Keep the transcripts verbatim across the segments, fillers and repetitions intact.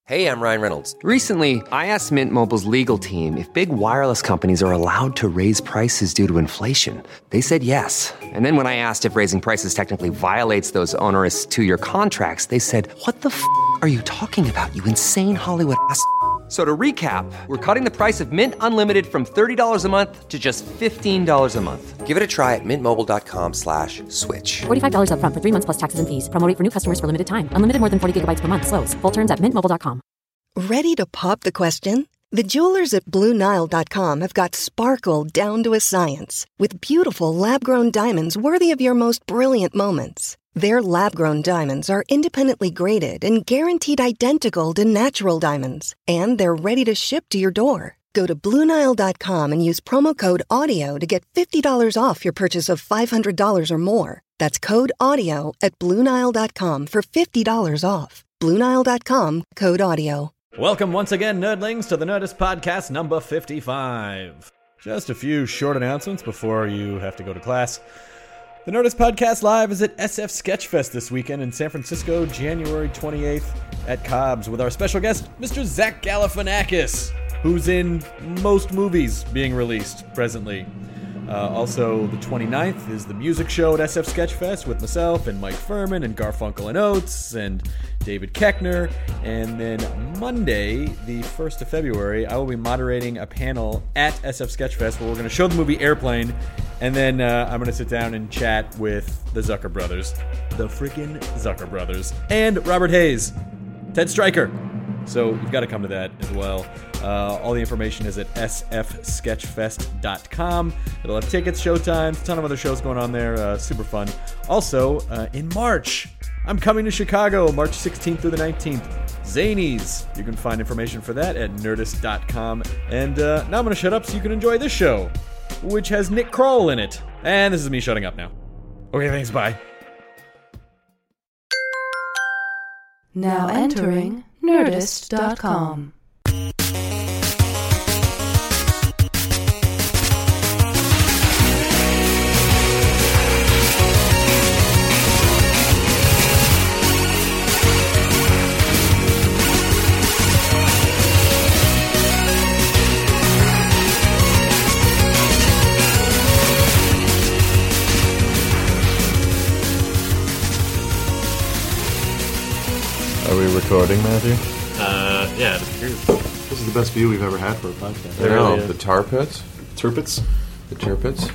Hey, I'm Ryan Reynolds. Recently, I asked Mint Mobile's legal team if big wireless companies are allowed to raise prices due to inflation. They said yes. And then when I asked if raising prices technically violates those onerous two-year contracts, they said, what the f*** are you talking about, you insane Hollywood ass f- So to recap, we're cutting the price of Mint Unlimited from thirty dollars a month to just fifteen dollars a month. Give it a try at mintmobile.com slash switch. forty-five dollars up front for three months plus taxes and fees. Promo rate for new customers for limited time. Unlimited more than forty gigabytes per month. Slows full terms at mint mobile dot com. Ready to pop the question? The jewelers at Blue Nile dot com have got sparkle down to a science with beautiful lab-grown diamonds worthy of your most brilliant moments. Their lab-grown diamonds are independently graded and guaranteed identical to natural diamonds, and they're ready to ship to your door. Go to Blue Nile dot com and use promo code AUDIO to get fifty dollars off your purchase of five hundred dollars or more. That's code AUDIO at Blue Nile dot com for fifty dollars off. Blue Nile dot com, code AUDIO. Welcome once again, nerdlings, to the Nerdist Podcast number fifty-five. Just a few short announcements before you have to go to class. The Nerdist Podcast Live is at S F Sketchfest this weekend in San Francisco, January twenty-eighth at Cobb's, with our special guest, Mister Zach Galifianakis, who's in most movies being released presently. Uh, also, the twenty-ninth is the music show at S F Sketchfest with myself and Mike Furman and Garfunkel and Oates and David Koechner. And then Monday, the first of February, I will be moderating a panel at S F Sketchfest where we're going to show the movie Airplane. And then uh, I'm going to sit down and chat with the Zucker brothers. The freaking Zucker brothers. And Robert Hayes. Ted Stryker. So you've got to come to that as well. Uh, all the information is at s f sketchfest dot com. It'll have tickets, showtimes, a ton of other shows going on there. Uh, super fun. Also, uh, in March, I'm coming to Chicago, March sixteenth through the nineteenth. Zanies. You can find information for that at nerdist dot com. And uh, now I'm going to shut up so you can enjoy this show, which has Nick Kroll in it. And this is me shutting up now. Okay, thanks, bye. Now entering nerdist dot com. Are we recording, Matthew? Uh, yeah, it appears. This is the best view we've ever had for a podcast. I know, the tar pits? Turpits? The turpits?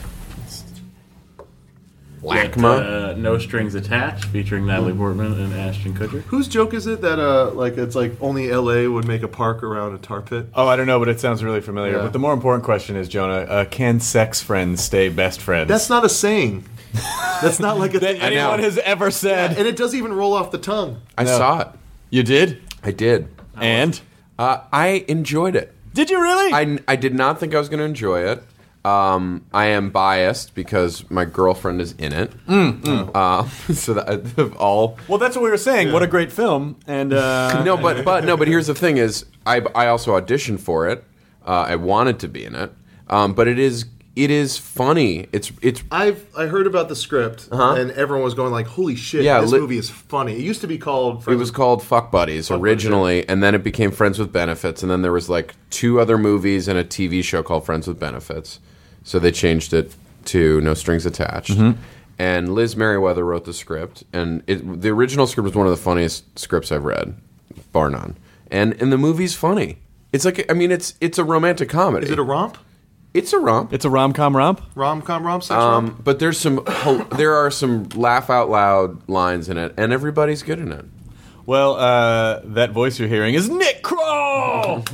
Whackma. Uh, No Strings Attached, featuring Natalie Portman and Ashton Kutcher. Whose joke is it that, uh, like, it's like only L A would make a park around a tar pit? Oh, I don't know, but it sounds really familiar. Yeah. But the more important question is, Jonah, uh, can sex friends stay best friends? That's not a saying. That's not like a that thing anyone has ever said. Yeah, and it doesn't even roll off the tongue. I No. saw it. You did? I did. And? Uh, I enjoyed it. Did you really? I, I did not think I was going to enjoy it. Um, I am biased because my girlfriend is in it. Mm, mm. Uh, so that of all. Well, that's what we were saying. Yeah. What a great film! And uh, no, but but no, but here's the thing: is I I also auditioned for it. Uh, I wanted to be in it, um, but it is it is funny. It's it's. I've I heard about the script, uh-huh. and everyone was going like, "Holy shit! Yeah, this li- movie is funny." It used to be called. Friends it was called Fuck Buddies Fuck originally, Buddies. And then it became Friends with Benefits, and then there was like two other movies and a T V show called Friends with Benefits. So they changed it to No Strings Attached. Mm-hmm. And Liz Merriweather wrote the script, and it, the original script was one of the funniest scripts I've read, bar none. And and the movie's funny. It's like I mean, it's it's a romantic comedy. Is it a romp? It's a romp. It's a rom-com romp? Rom-com romp, sex um, romp? But there's some there are some laugh out loud lines in it, and everybody's good in it. Well, uh, that voice you're hearing is Nick Kroll,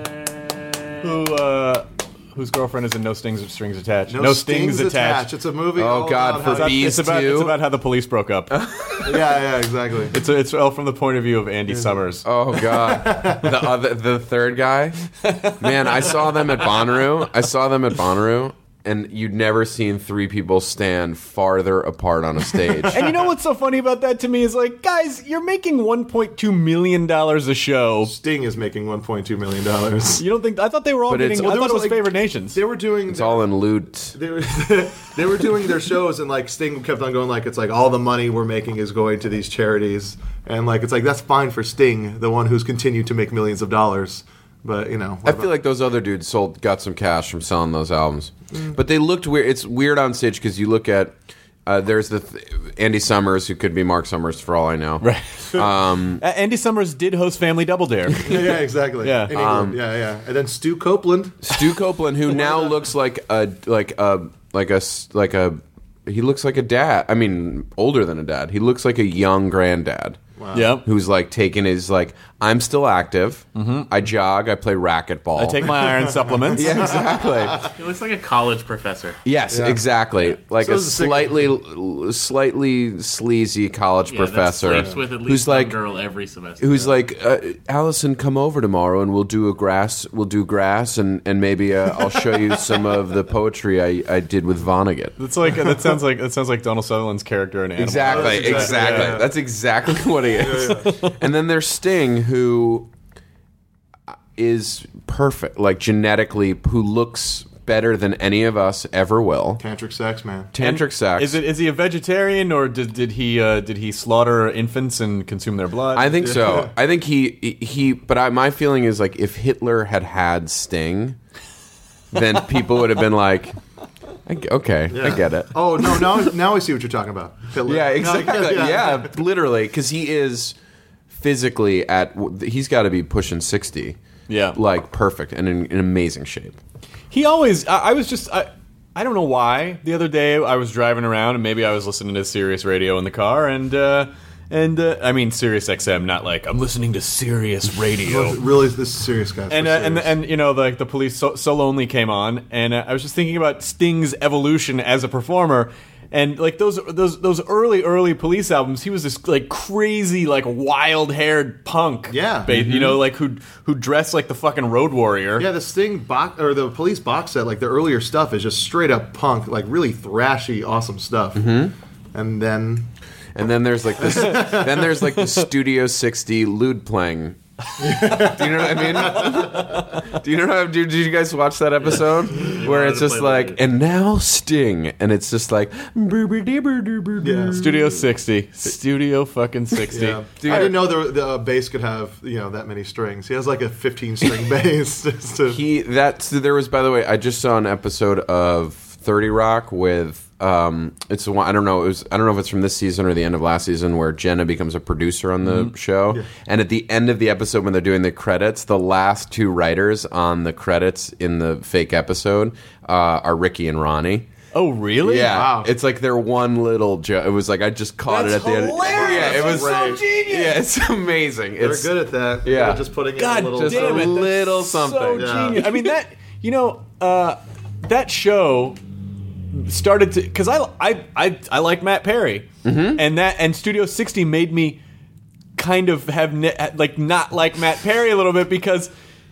who uh, whose girlfriend is in No Strings Strings Attached. No, no Stings, Stings attached. attached. It's a movie. Oh all God, for about bees it's about, too. It's about how the police broke up. yeah, yeah, exactly. It's it's all from the point of view of Andy Summers. Oh God, the other, the third guy. Man, I saw them at Bonnaroo. I saw them at Bonnaroo. And you'd never seen three people stand farther apart on a stage. And you know what's so funny about that to me is like, guys, you're making one point two million dollars a show. Sting is making one point two million dollars. You don't think? I thought they were all But getting. well, I thought it was like, Favored Nations. They were doing. It's all in loot. They were, they were doing their shows, and like Sting kept on going like, it's like all the money we're making is going to these charities, And like it's like that's fine for Sting, the one who's continued to make millions of dollars. But you know, I feel like those other dudes sold got some cash from selling those albums, mm. but they looked weird. It's weird on stage because you look at uh, there's the th- Andy Summers, who could be Mark Summers for all I know. Right. Um, uh, Andy Summers did host Family Double Dare. yeah, yeah, exactly. Yeah, in England. Um, yeah, yeah. And then Stu Copeland. Stu Copeland, who now looks like a like a like a like a he looks like a dad. I mean, older than a dad. He looks like a young granddad. Wow. Yep. Who's like taking his like I'm still active. Mm-hmm. I jog. I play racquetball. I take my iron supplements. Yeah, exactly. He looks like a college professor. Yes, yeah. exactly. Like so a slightly, l- slightly sleazy college yeah, professor that sleeps with at least who's one like girl every semester. Who's yeah. like, uh, Allison, come over tomorrow and we'll do a grass. We'll do grass and and maybe uh, I'll show you some of the poetry I, I did with Vonnegut. That's like that sounds like that sounds like Donald Sutherland's character in Animal. Exactly, exactly. exactly. Yeah. That's exactly what he is. Yeah, yeah. And then there's Sting, who is perfect, like genetically, who looks better than any of us ever will. Tantric sex, man. Tantric and sex. Is it? Is he a vegetarian, or did did he uh, did he slaughter infants and consume their blood? I think so. I think he he. But I, my feeling is like if Hitler had had Sting, then people would have been like, I, okay, yeah. I get it. Oh no, now now I see what you're talking about. Hitler. Yeah, exactly. yeah. yeah, literally, because he is physically at. He's got to be pushing sixty. Yeah, like perfect and in, in amazing shape. He always. I, I was just. I, I don't know why. The other day I was driving around and maybe I was listening to Sirius Radio in the car and. Uh, And uh, I mean Sirius X M, not like I'm listening to Sirius Radio. Really, this is serious, guys. And uh, and and you know, like the Police so, so Lonely came on, and uh, I was just thinking about Sting's evolution as a performer, and like those those those early early Police albums, he was this like crazy, like wild haired punk. Yeah, ba- mm-hmm. you know, like who who dressed like the fucking Road Warrior. Yeah, the Sting box or the Police box set, like the earlier stuff is just straight up punk, like really thrashy, awesome stuff. Mm-hmm. And then. And then there's like this. Then there's like the Studio sixty lewd playing. Do you know what I mean? Do you know? How, did, did you guys watch that episode where it's just like, and now Sting, and it's just like, yeah. Studio sixty, Studio fucking sixty. Yeah. Dude, I didn't know the, the uh, bass could have you know that many strings. He has like a fifteen string bass. to... He that there was by the way. I just saw an episode of thirty Rock with. Um, it's one I don't know. It was I don't know if it's from this season or the end of last season where Jenna becomes a producer on the mm-hmm. show. Yeah. And at the end of the episode, when they're doing the credits, the last two writers on the credits in the fake episode uh, are Ricky and Ronnie. Oh, really? Yeah. Wow. It's like their one little joke. It was like I just caught That's it at the end. Hilarious. Yeah, it was so genius. Yeah, it's amazing. They're it's, good at that. Yeah, They're just putting God in a little, just damn a it, little That's something. So yeah. genius. I mean that you know uh, that show. Started to because I, I I I like Matt Perry mm-hmm. and that and Studio sixty made me kind of have ne- like not like Matt Perry a little bit because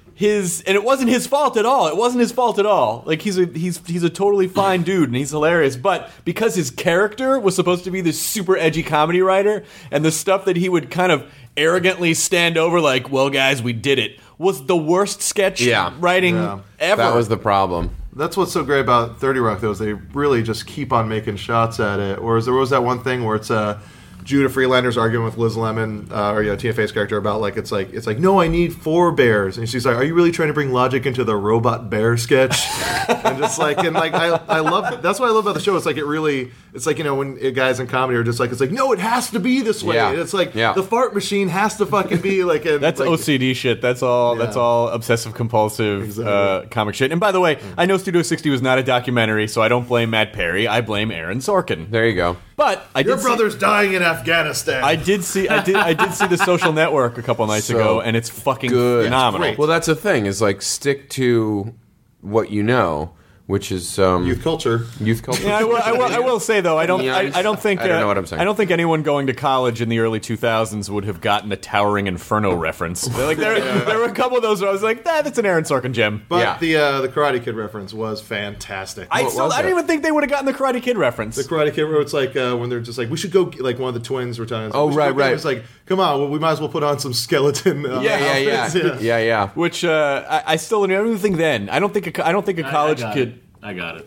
his and it wasn't his fault at all. It wasn't his fault at all. Like he's a he's he's a totally fine dude and he's hilarious. But because his character was supposed to be this super edgy comedy writer and the stuff that he would kind of arrogantly stand over like, well, guys, we did it, was the worst sketch yeah. writing yeah. ever. That was the problem. That's what's so great about thirty Rock, though, is they really just keep on making shots at it. Or there was that one thing where it's uh, Judah Freelander's arguing with Liz Lemon, uh, or you know, Tina Fey's character about like it's like it's like no, I need four bears, and she's like, are you really trying to bring logic into the robot bear sketch? And just like and like I I love that's what I love about the show. It's like it really it's like you know when guys in comedy are just like it's like no, it has to be this way. Yeah. And it's like yeah. the fart machine has to fucking be like a, that's like, O C D shit. That's all. Yeah. That's all obsessive compulsive exactly. uh, comic shit. And by the way, mm. I know Studio sixty was not a documentary, so I don't blame Matt Perry. I blame Aaron Sorkin. There you go. But I your did brother's see, dying in Afghanistan. I did see. I did. I did see The Social Network a couple nights So ago, and it's fucking good. phenomenal. Yeah, well, that's the thing. Is like stick to what you know. Which is um, youth culture. Youth culture. Yeah, I will, I will. I will say though, I don't. I, I don't think. I don't uh, know what I'm saying. I don't think anyone going to college in the early two thousands would have gotten a Towering Inferno reference. Like there, Yeah. there were a couple of those where I was like, "That, that's an Aaron Sorkin gem." But Yeah. the uh, the Karate Kid reference was fantastic. I What still. was I don't it? even think they would have gotten the Karate Kid reference. The Karate Kid, where it's like uh, when they're just like, we should go. Like one of the twins were telling us. Oh, we should right, go get him. right. It's like, come on, well, we might as well put on some skeleton. Uh, yeah, yeah, yeah, outfits. yeah, yeah. Which uh, I, I still don't even think then. I don't think. A, I don't think a I- college I got kid. It. I got it.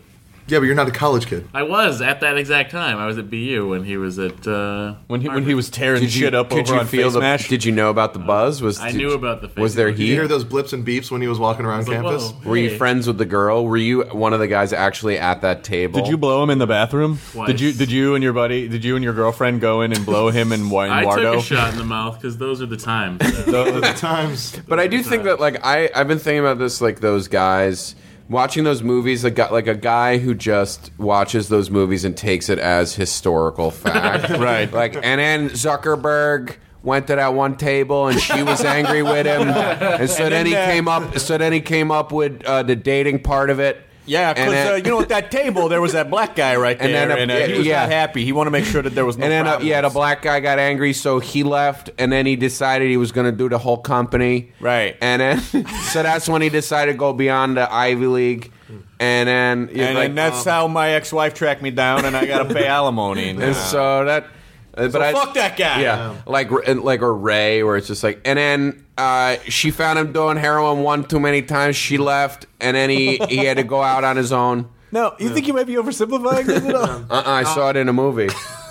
Yeah, but you're not a college kid. I was at that exact time. I was at B U when he was at uh, when he when he was tearing Did you- shit up could over you on feel Face the- Mash. Did you know about the buzz? Was I did knew you- about the face Was there mash. Did you heat? hear those blips and beeps when he was walking around like, campus? whoa. Were you Hey. friends with the girl? Were you one of the guys actually at that table? Did you blow him in the bathroom? Twice. Did you did you and your buddy did you and your girlfriend go in and blow him in, Wa- in I Wardo? took a shot in the mouth because those are the times. Times. But I do think that, like, I I've been thinking about this, like those guys watching those movies, like, got- like a guy who just watches those movies and takes it as historical fact, Right. Like, and then Zuckerberg went to that one table and she was angry with him, and so then he then, uh, came up. So then he came up with uh, the dating part of it. Yeah, And because then- uh, you know, at that table there was that black guy right And there, then, uh, and, uh, he was yeah. not happy. He wanted to make sure that there was no And then, uh, problems. yeah, the black guy got angry, so he left, and then he decided he was going to do the whole company. Right. And then, so that's when he decided to go beyond the Ivy League. And then, and, like, and that's how my ex-wife tracked me down, and I got to pay alimony. and so that. Uh, So but I, fuck that guy. Yeah, like and like or Ray, where it's just like, and then uh, she found him doing heroin one too many times. She left, and then he he had to go out on his own. No, you think you might be oversimplifying this at all? Uh-uh, I saw it in a movie.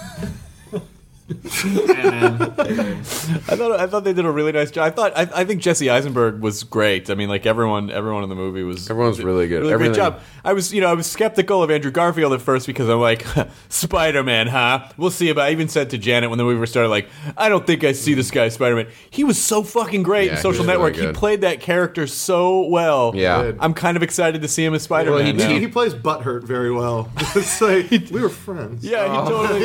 I thought I thought they did a really nice job. I thought I, I think Jesse Eisenberg was great. I mean, like everyone everyone in the movie was Everyone's really good. Really Everything. great job. I was you know I was skeptical of Andrew Garfield at first because I'm like Spider-Man, huh? We'll see about. I even said to Janet when the movie started, like, I don't think I see this guy as Spider-Man. He was so fucking great Yeah, in he Social was Network. really He good. played that character so well. Yeah. I'm kind of excited to see him as Spider-Man. Well, he- now. He, he plays butthurt very well. It's like we were friends. yeah, he totally.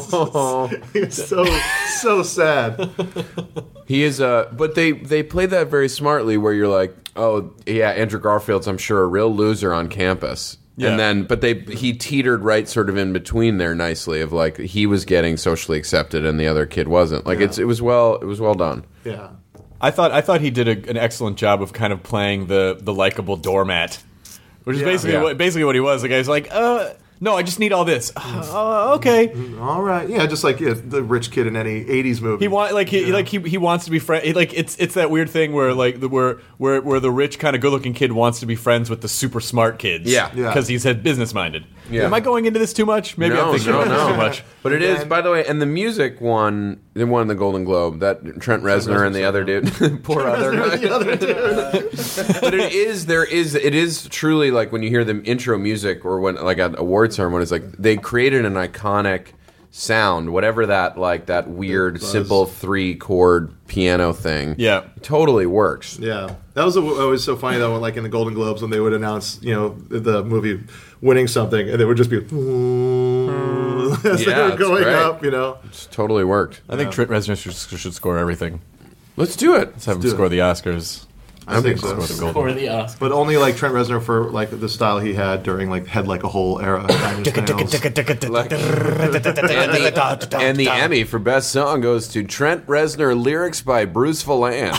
It's so so sad. He is uh but they they played that very smartly where you're like, oh yeah, Andrew Garfield's I'm sure a real loser on campus. Yeah. And then but they he teetered right sort of in between there nicely of like he was getting socially accepted and the other kid wasn't. Like Yeah. it's it was well it was well done. Yeah. I thought I thought he did a, an excellent job of kind of playing the the likable doormat, which is Yeah. basically Yeah. what basically what he was. The guy's like, uh, no, I just need all this. Uh, okay. All right. Yeah, just like yeah, the rich kid in any eighties movie. He want like he Yeah. like he, he wants to be friend. Like it's it's that weird thing where like the where where where the rich kind of good looking kid wants to be friends with the super smart kids. Yeah. Yeah. because he's had business minded. Yeah. Am I going into this too much? Maybe no, I'm thinking no, about this no. too much. But it is, by the way, and the music won. They won the Golden Globe. That Trent Reznor and the other dude, poor other guy. the other dude. But it is, there is, it is truly like when you hear the intro music or when like at award ceremony, it's like they created an iconic sound, whatever that like that weird simple three chord piano thing. Yeah. totally works. Yeah, that was a, always so funny though. When, like in the Golden Globes, when they would announce, you know, the movie winning something, and they would just be as they Yeah, were it's going great. up, you know. It's totally worked. I think Trent Reznor should, should score everything. Let's do it. Let's have him do it. score the Oscars. I think Score the so. Golden. For the Oscar. But only like Trent Reznor for like the style he had during like Head Like a Hole era. Nine Inch Nails. Like- and, the, and the Emmy for Best Song goes to Trent Reznor, lyrics by Bruce Valanche.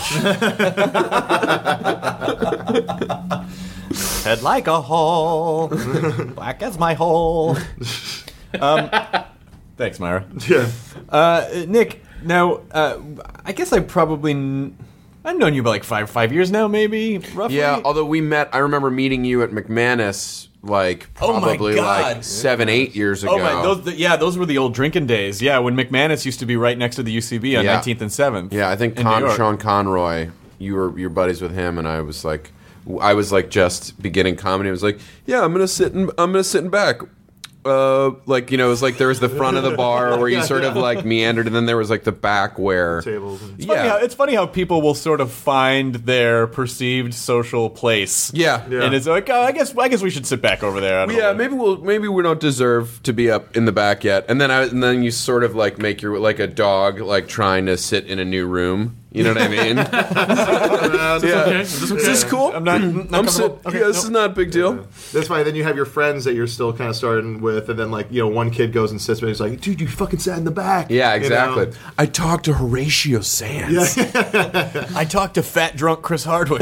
Head like a hole, black as my hole. Um, thanks, Myra. Yeah. Uh, Nick, now uh, I guess I probably n- I've known you about like five five years now, maybe roughly. Yeah, although we met, I remember meeting you at McManus like Oh my probably God. like seven, eight years ago. Oh my, those the, yeah, those were the old drinking days. Yeah, when McManus used to be right next to the U C B on Yeah. nineteenth and seventh. Yeah, I think in Con- New York. Sean Conroy, you were you're buddies with him, and I was like, I was like just beginning comedy. I was like, yeah, I'm gonna sit in, I'm gonna sit in back. Uh, like you know, it was like there was the front of the bar where you sort of like meandered, and then there was like the back where Tables. And It's funny, how, yeah, it's funny how people will sort of find their perceived social place. yeah, Yeah. And it's like, oh, I guess I guess we should sit back over there. I don't Yeah, know. maybe we'll maybe we don't deserve to be up in the back yet. And then I and then you sort of like make your like a dog like trying to sit in a new room. You know what I mean? yeah. Okay. Is this cool? I'm not. not I'm sit- comfortable. Okay, yeah, this no. is not a big deal. that's why then you have your friends that you're still kind of starting with, and then like you know one kid goes and sits, and he's like, "Dude, you fucking sat in the back." Yeah, You exactly. know? I talked to Horatio Sands. I talked to fat drunk Chris Hardwick.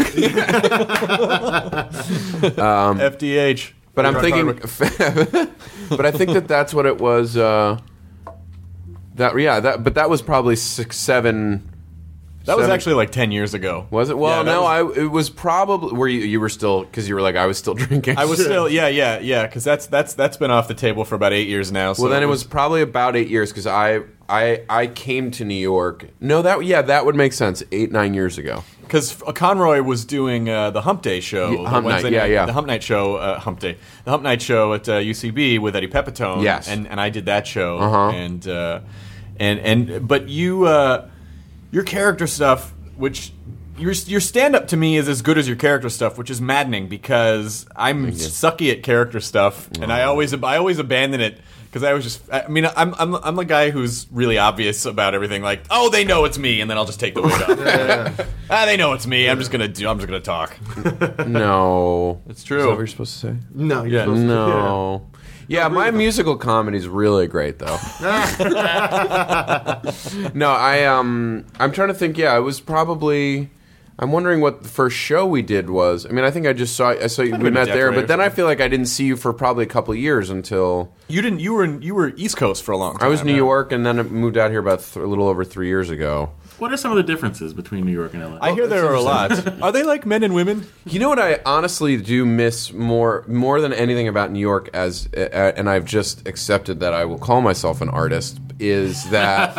um, F D H. But I'm Drunk thinking, Hardwick. but I think that that's what it was. Uh, that yeah, that but that was probably six, seven, That was Seven- actually like ten years ago. Was it? Well, Yeah, that no, was- I it was probably were you you were still because you were like I was still drinking. I was still, yeah, yeah, yeah, because that's that's that's been off the table for about eight years now. So well, then it was probably about eight years because I I I came to New York. No, that yeah, that would make sense. Eight nine years ago. because Conroy was doing uh, the Hump Day show, Yeah, the Hump Night, Wednesday yeah, night- yeah. the Hump Night show, uh, Hump Day, the Hump Night show at uh, U C B with Eddie Pepitone. Yes. and and I did that show, Uh-huh. and uh, and and but you uh, your character stuff, which. Your your stand up to me is as good as your character stuff, which is maddening because I'm sucky at character stuff, and I always I always abandon it because I was just I mean I'm I'm I'm the guy who's really obvious about everything. Like, oh, they know it's me, and then I'll just take the wig off. yeah, yeah. Ah, they know it's me. I'm just gonna do. I'm just gonna talk. No, It's true. Is that what you're supposed to say? No, you're Yeah. supposed to- No. Yeah, my musical comedy is really great though. No, I um, I'm trying to think. Yeah, it was probably. I'm wondering what the first show we did was. I mean, I think I just saw. I saw you. Might have We been met Death there, Ray but or then I something. feel like I didn't see you for probably a couple of years until You didn't. You were in, you were East Coast for a long time. I was New yeah. York, and then I moved out here about th- a little over three years ago. What are some of the differences between New York and L A? I hear there are a lot. Are they like men and women? You know what I honestly do miss more more than anything about New York, as uh, and I've just accepted that I will call myself an artist, is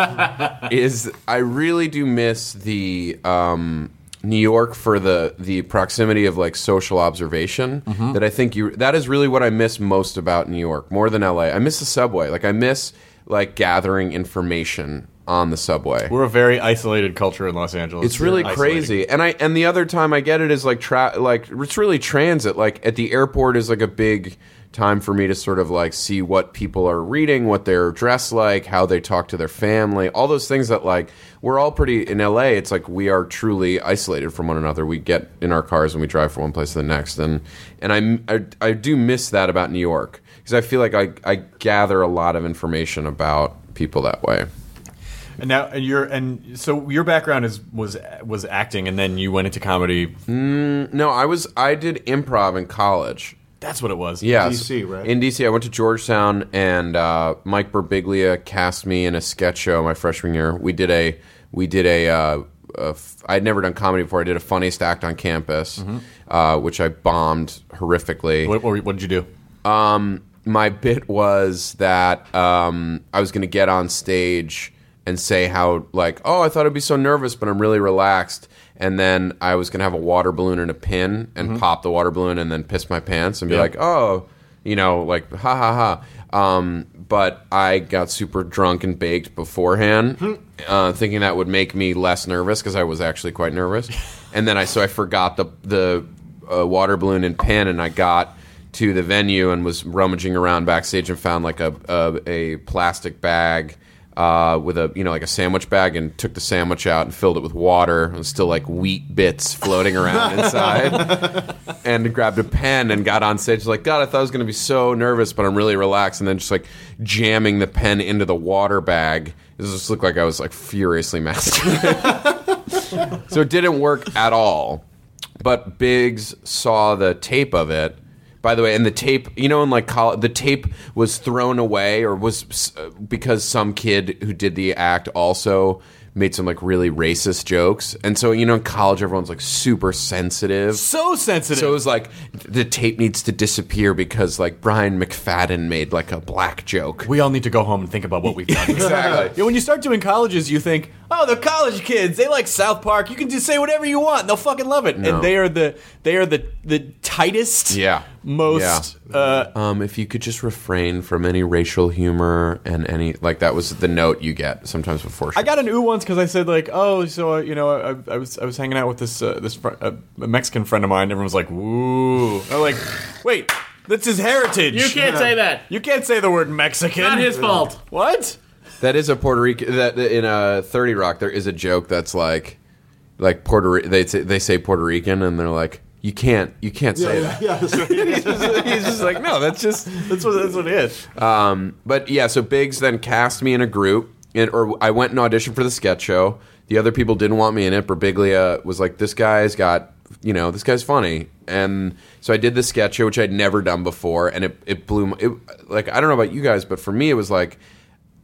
that is I really do miss the um, New York for the the proximity of like social observation. Mm-hmm. That I think you that is really what I miss most about New York, more than L A. I miss the subway. Like I miss like gathering information on the subway. We're a very isolated culture in Los Angeles. It's really Isolating. crazy, and I and the other time I get it is like tra- like it's really transit. Like at the airport is like a big time for me to sort of like see what people are reading, what they're dressed like, how they talk to their family, all those things that like we're all pretty in L A. It's like we are truly isolated from one another. We get in our cars and we drive from one place to the next, and and I I, I do miss that about New York because I feel like I I gather a lot of information about people that way. And now, and you're, and so your background is was was acting, and then you went into comedy. Mm, no, I was I did improv in college. That's what it was. Yeah, D C, right? In D C, I went to Georgetown, and uh, Mike Birbiglia cast me in a sketch show my freshman year. We did a, we did a, uh, a f- I'd never done comedy before. I did a funniest act on campus, Mm-hmm. uh, which I bombed horrifically. What, what, what did you do? Um, my bit was that um, I was going to get on stage and say how, like, oh, I thought I'd be so nervous, but I'm really relaxed. And then I was going to have a water balloon and a pin and pop the water balloon and then piss my pants and be Yeah. like, oh, you know, like, ha ha ha. Um, but I got super drunk and baked beforehand, uh, thinking that would make me less nervous because I was actually quite nervous. And then I, so I forgot the, the uh, water balloon and pin, and I got to the venue and was rummaging around backstage and found like a, a, a plastic bag uh, with a, you know, like a sandwich bag, and took the sandwich out and filled it with water. And still like wheat bits floating around inside. And grabbed a pen and got on stage like, God, I thought I was going to be so nervous, but I'm really relaxed. And then just like jamming the pen into the water bag. It just looked like I was like furiously masturbating. So it didn't work at all. But Biggs saw the tape of it. By the way, and the tape, you know, in like college, the tape was thrown away, or was uh, because some kid who did the act also made some like really racist jokes. And so, you know, in college, everyone's like super sensitive. So sensitive. So it was like the tape needs to disappear because like Brian McFadden made like a black joke. We all need to go home and think about what we've done. Exactly. Yeah, when you start doing colleges, you think, oh, they're college kids. They like South Park. You can just say whatever you want. And they'll fucking love it. No. And they are the they are the the tightest, Yeah. most. Uh, Um, if you could just refrain from any racial humor and any like that was the note you get sometimes before. I got an ooh once because I said like, oh, so uh, you know, I, I was I was hanging out with this uh, this fr- uh, a Mexican friend of mine. Everyone was like, ooh. I'm like, wait, that's his heritage. You can't say that. You can't say the word Mexican. Not his fault. What? That is a Puerto Rican. That in a thirty Rock, there is a joke that's like, like Puerto. Ri- They say, they say Puerto Rican, and they're like, you can't, you can't say that. Yeah, that's right. he's, just, he's just like, no, that's just. That's what that's what it is. Um, but yeah, so Biggs then cast me in a group, and or I went and auditioned for the sketch show. The other people didn't want me in it. Birbiglia was like, this guy's got, you know, this guy's funny, and so I did the sketch show, which I'd never done before, and it it blew. My, it, like I don't know about you guys, but for me, it was like.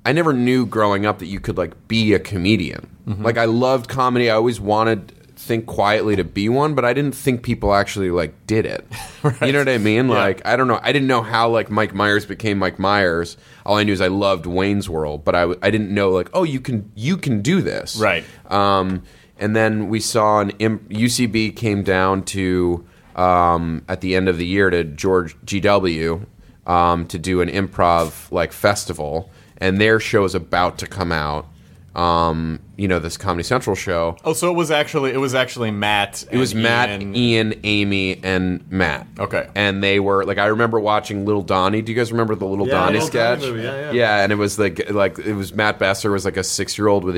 I never knew growing up that you could like be a comedian. Mm-hmm. Like I loved comedy. I always wanted Think Quietly to be one, but I didn't think people actually like did it. Right. You know what I mean? Yeah. Like I don't know. I didn't know how like Mike Myers became Mike Myers. All I knew is I loved Wayne's World, but I, I didn't know like, oh, you can you can do this. Right. Um, and then we saw an imp- U C B came down to um, at the end of the year to George G W um, to do an improv like festival, and their show is about to come out. Um, you know, this Comedy Central show. Oh, so it was actually it was actually Matt. It was and Matt, Ian. Ian, Amy, and Matt. Okay, and they were like, I remember watching Little Donnie. Do you guys remember the Little yeah, Donnie Little sketch? Donnie movie. Yeah, yeah. Yeah, and it was like like it was Matt Besser was like a six year old with a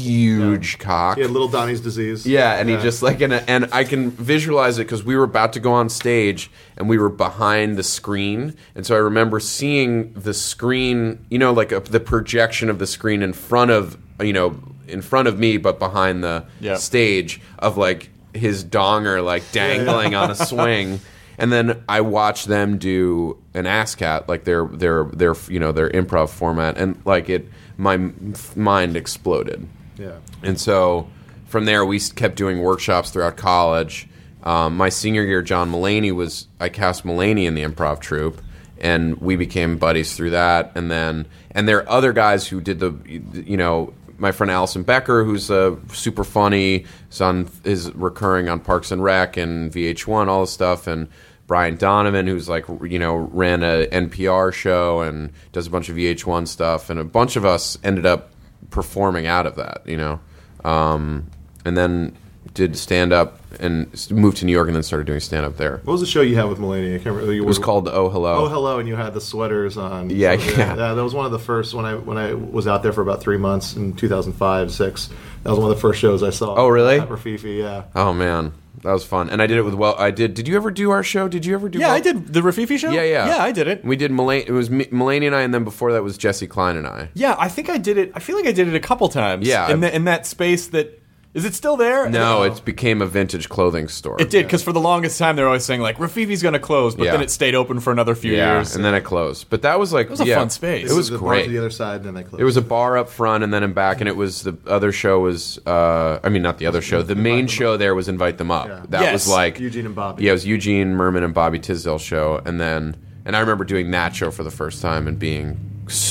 huge yeah. cock. He had Little Donnie's disease. Yeah, and yeah. he just like and and I can visualize it because we were about to go on stage and we were behind the screen, and so I remember seeing the screen, you know, like a, the projection of the screen in front of you know. in front of me, but behind the yep. stage of like his donger like dangling on a swing, and then I watched them do an ASCAT, like their their their you know their improv format, and like it, my m- mind exploded. Yeah, and so from there we kept doing workshops throughout college. Um, my senior year, John Mulaney was I cast Mulaney in the improv troupe. And we became buddies through that, and then and there are other guys who did the, you know, my friend Allison Becker, who's uh, super funny, is on is recurring on Parks and Rec and V H one, all this stuff, and Brian Donovan, who's like you know ran a N P R show and does a bunch of V H one stuff, and a bunch of us ended up performing out of that, you know, um, and then did stand up and moved to New York and then started doing stand up there. What was the show you had with Mulaney? I can't remember. It was called Oh Hello. Oh Hello, and you had the sweaters on. Yeah, so, yeah. yeah. That was one of the first when I when I was out there for about three months in two thousand five, six. That was one of the first shows I saw. Oh really? At Rafifi, yeah. Oh man, that was fun, and I did it with well. I did. Did you ever do our show? Did you ever do? Yeah, well? I did the Rafifi show. Yeah, yeah, yeah. I did it. We did Mulaney. It was me, Mulaney and I, and then before that was Jesse Klein and I. Yeah, I think I did it. I feel like I did it a couple times. Yeah, in, the, in that space that. Is it still there? No, it became a vintage clothing store. It did, because for the longest time they were always saying, like, Rafifi's going to close, but Yeah. then it stayed open for another few yeah, years. and then it closed. But that was like... It was a yeah, fun space. It was the great. Bar to the other side, and then they closed. It was a bar up front and then in back, and it was the other show was... Uh, I mean, not the other show. The main show there was Invite Them Up. Yeah. That Yes. was like... Eugene and Bobby. Yeah, it was Eugene Merman and Bobby Tisdale show, and then... And I remember doing that show for the first time and being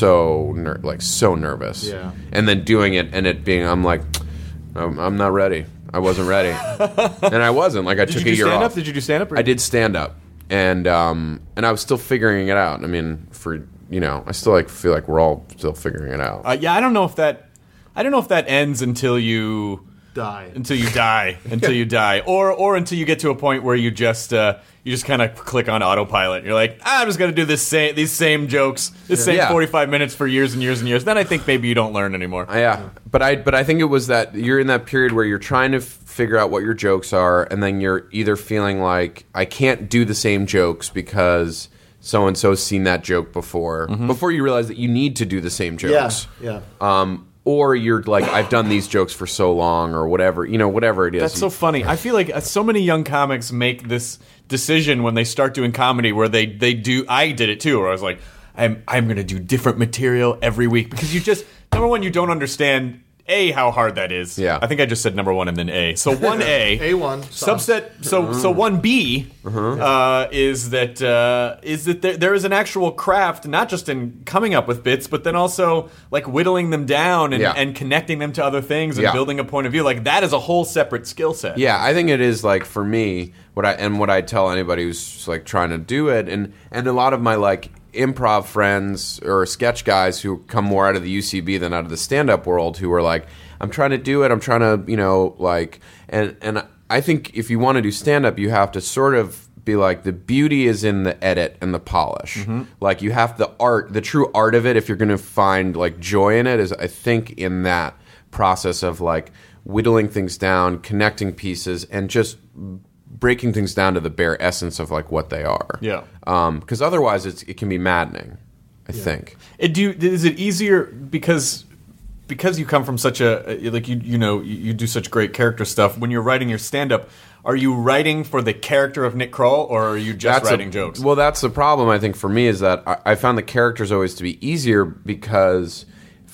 so ner- like so nervous. Yeah. And then doing it and it being... I'm like, I'm, I'm not ready. I wasn't ready, and I wasn't. Like I Did took you a do year stand off. up? Did you do stand up? I did stand up, and um, and I was still figuring it out. I mean, for you know, I still like feel like we're all still figuring it out. Uh, yeah, I don't know if that. I don't know if that ends until you Die. until you die, until you die, or or until you get to a point where you just uh, you just kind of click on autopilot. You're like, ah, I'm just gonna do this same these same jokes, this same Yeah. forty-five minutes for years and years and years. Then I think maybe you don't learn anymore. Yeah, but I but I think it was that you're in that period where you're trying to f- figure out what your jokes are, and then you're either feeling like I can't do the same jokes because so and so's seen that joke before. Before you realize that you need to do the same Yeah, jokes. yeah. Um, or you're like, I've done these jokes for so long, or whatever, you know, whatever it is. That's so funny. I feel like uh, so many young comics make this decision when they start doing comedy where they, they do... I did it too, where I was like, I'm, I'm going to do different material every week. Because you just... Number one, you don't understand... A, how hard that is. Yeah. I think I just said number one and then A. So one A. A one. Subset. So so one B uh, is that uh, is that there, there is an actual craft, not just in coming up with bits, but then also like whittling them down and, Yeah. and connecting them to other things and Yeah. building a point of view. Like that is a whole separate skill set. Yeah, I think it is like for me what I and what I tell anybody who's like trying to do it, and and a lot of my like improv friends or sketch guys who come more out of the U C B than out of the stand-up world, who are like, I'm trying to do it, I'm trying to, you know, like, and and I think if you want to do stand-up, you have to sort of be like, the beauty is in the edit and the polish. Like you have the art, the true art of it, if you're going to find like joy in it, is I think in that process of like whittling things down, connecting pieces, and just breaking things down to the bare essence of like what they are. Yeah. Um, because otherwise it's, it can be maddening, I think. It, do you, is it easier because because you come from such a like you you know you, you do such great character stuff when you're writing your stand up? Are you writing for the character of Nick Kroll, or are you just That's writing a, jokes? Well, that's the problem I think for me, is that I, I found the characters always to be easier because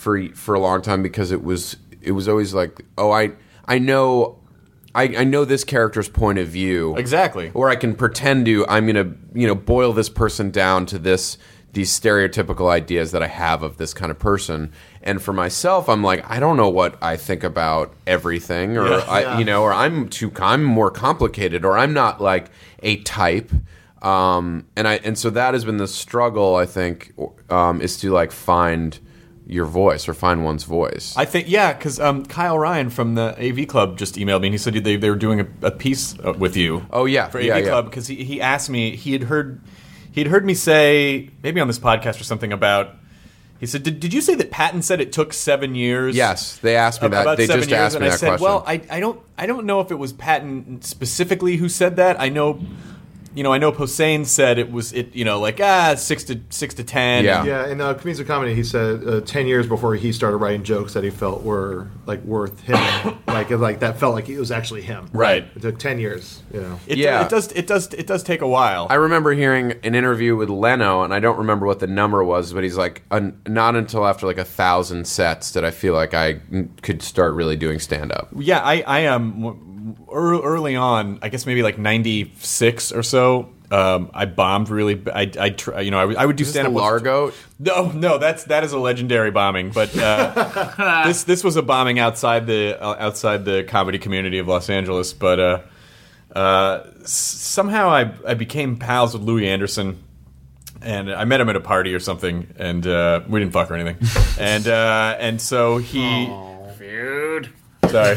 for for a long time because it was it was always like, oh, I I know I, I know this character's point of view exactly, or I can pretend to I'm gonna you know boil this person down to this these stereotypical ideas that I have of this kind of person. And for myself, I'm like, I don't know what I think about everything, or yeah, I, yeah. you know, or I'm too, I'm more complicated, or I'm not like a type. Um, and I, and so that has been the struggle, I think, um, is to like find your voice or find one's voice. I think, yeah, because um, Kyle Ryan from the A V Club just emailed me and he said they, they were doing a, a piece uh, with you. Oh yeah, for A V yeah, Club yeah. because he, he asked me, he had heard he had heard me say maybe on this podcast or something about. He said, did, did you say that Patton said it took seven years? Yes, they asked me that. About They seven just years, asked and me I that said, question. well, I, I don't I don't know if it was Patton specifically who said that. I know, you know, I know Posehn said it was it, you know, like ah six to six to ten. Yeah. Yeah, in uh, Comedians of Comedy, he said uh, ten years before he started writing jokes that he felt were like worth hitting, like like that felt like it was actually him. Right. It took ten years. You know. It, Yeah. it does it does it does take a while. I remember hearing an interview with Leno, and I don't remember what the number was, but he's like, un- not until after like a thousand sets did I feel like I could start really doing stand up. Yeah, I I am um, early on. I guess maybe like ninety-six or so. Um, I bombed really. I, I tr- you know, I would, I would do Is this stand up. the Largo? No, no, that's that is a legendary bombing. But uh, this this was a bombing outside the uh, outside the comedy community of Los Angeles. But uh, uh, s- somehow I I became pals with Louis Anderson. And I met him at a party or something, and uh, we didn't fuck or anything. and uh, and so he, feud. Sorry.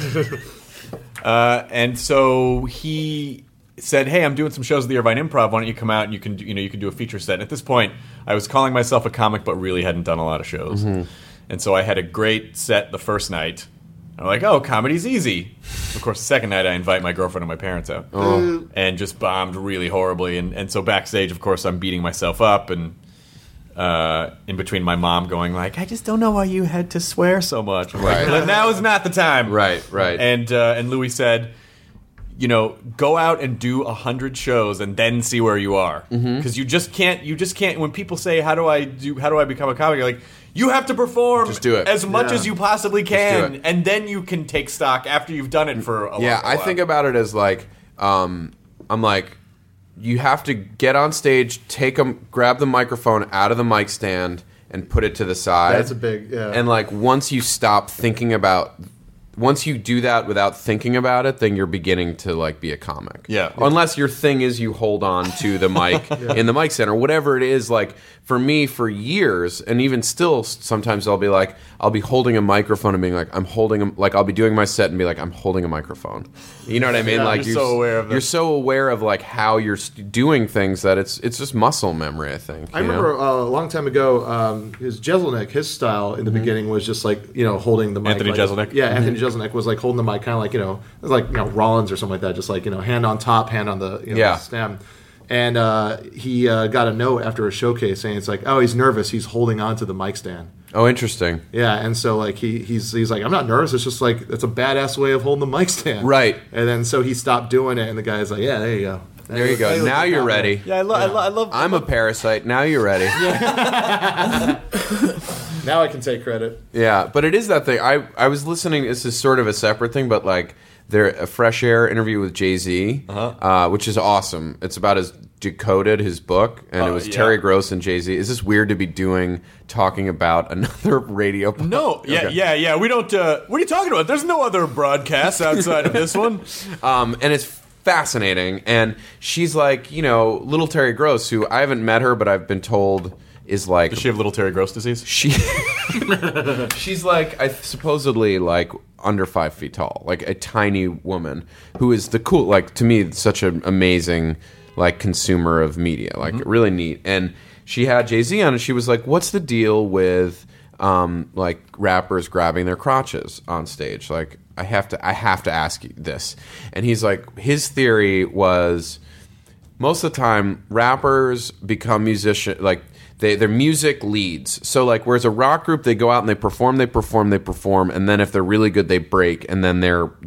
uh, and so he said, "Hey, I'm doing some shows at the Irvine Improv. Why don't you come out and you can, do, you know, you can do a feature set." And at this point, I was calling myself a comic, but really hadn't done a lot of shows. Mm-hmm. And so I had a great set the first night. I'm like, oh, comedy's easy. Of course, the second night I invite my girlfriend and my parents out. Oh. And just bombed really horribly. And, and so backstage, of course, I'm beating myself up. And uh, in between my mom going like, I just don't know why you had to swear so much. I'm Right. like, now is not the time. Right, right. And, uh, and Louis said, you know, go out and do a hundred shows and then see where you are. Because Mm-hmm. you just can't, you just can't, when people say, how do I do, how do I become a comic? You're like, you have to perform Just do it. as much Yeah. as you possibly do can, it. and then you can take stock after you've done it for a Yeah, long, a I while. think about it as like, um, I'm like, you have to get on stage, take a, grab the microphone out of the mic stand, and put it to the side. That's a big, yeah. And like once you stop thinking about, once you do that without thinking about it, then you're beginning to like be a comic. Yeah. Unless your thing is you hold on to the mic in the mic stand or whatever it is. Like for me, for years, and even still, sometimes I'll be like, I'll be holding a microphone and being like, I'm holding a, like I'll be doing my set and be like, I'm holding a microphone. You know what I mean? Yeah, like you're so aware of You're this. so aware of like how you're st- doing things that it's it's just muscle memory. I think. I you know? remember uh, a long time ago, um, his Jeselnik, his style in the beginning was just like, you know, holding the mic. Anthony like, Jeselnik? Yeah, Anthony Jeselnik was like holding the mic kind of like, you know, it was like, you know, Rollins or something like that, just like, you know, hand on top, hand on the, you know, Yeah. stem. And uh, he uh, got a note after a showcase saying it's like, oh, he's nervous. He's holding on to the mic stand. Oh, interesting. Yeah, and so like he he's he's like, I'm not nervous. It's just like it's a badass way of holding the mic stand. Right. And then so he stopped doing it, and the guy's like, yeah, there you go. There you go. Now you're ready. Yeah, I, lo- I, lo- I love. I'm a parasite. Now you're ready. Now I can take credit. Yeah, but it is that thing. I I was listening. This is sort of a separate thing, but like there a Fresh Air interview with Jay-Z, Uh-huh. uh, which is awesome. It's about his Decoded, his book, and Oh, it was yeah. Terry Gross and Jay-Z. Is this weird to be doing talking about another radio? po- No, yeah, Okay. yeah, yeah. We don't. Uh, what are you talking about? There's no other broadcasts outside of this one. Um, and it's fascinating. And she's like, you know, little Terry Gross, who I haven't met her, but I've been told is like Does she have little Terry Gross disease? She, she's like, I supposedly like under five feet tall, like a tiny woman who is the cool, like to me, such an amazing like consumer of media, like really neat. And she had Jay-Z on, and she was like, "What's the deal with um, like rappers grabbing their crotches on stage?" Like, I have to, I have to ask you this. And he's like, his theory was most of the time rappers become musician like. They, their music leads. So, like, whereas a rock group, they go out and they perform, they perform, they perform, and then if they're really good, they break, and then their their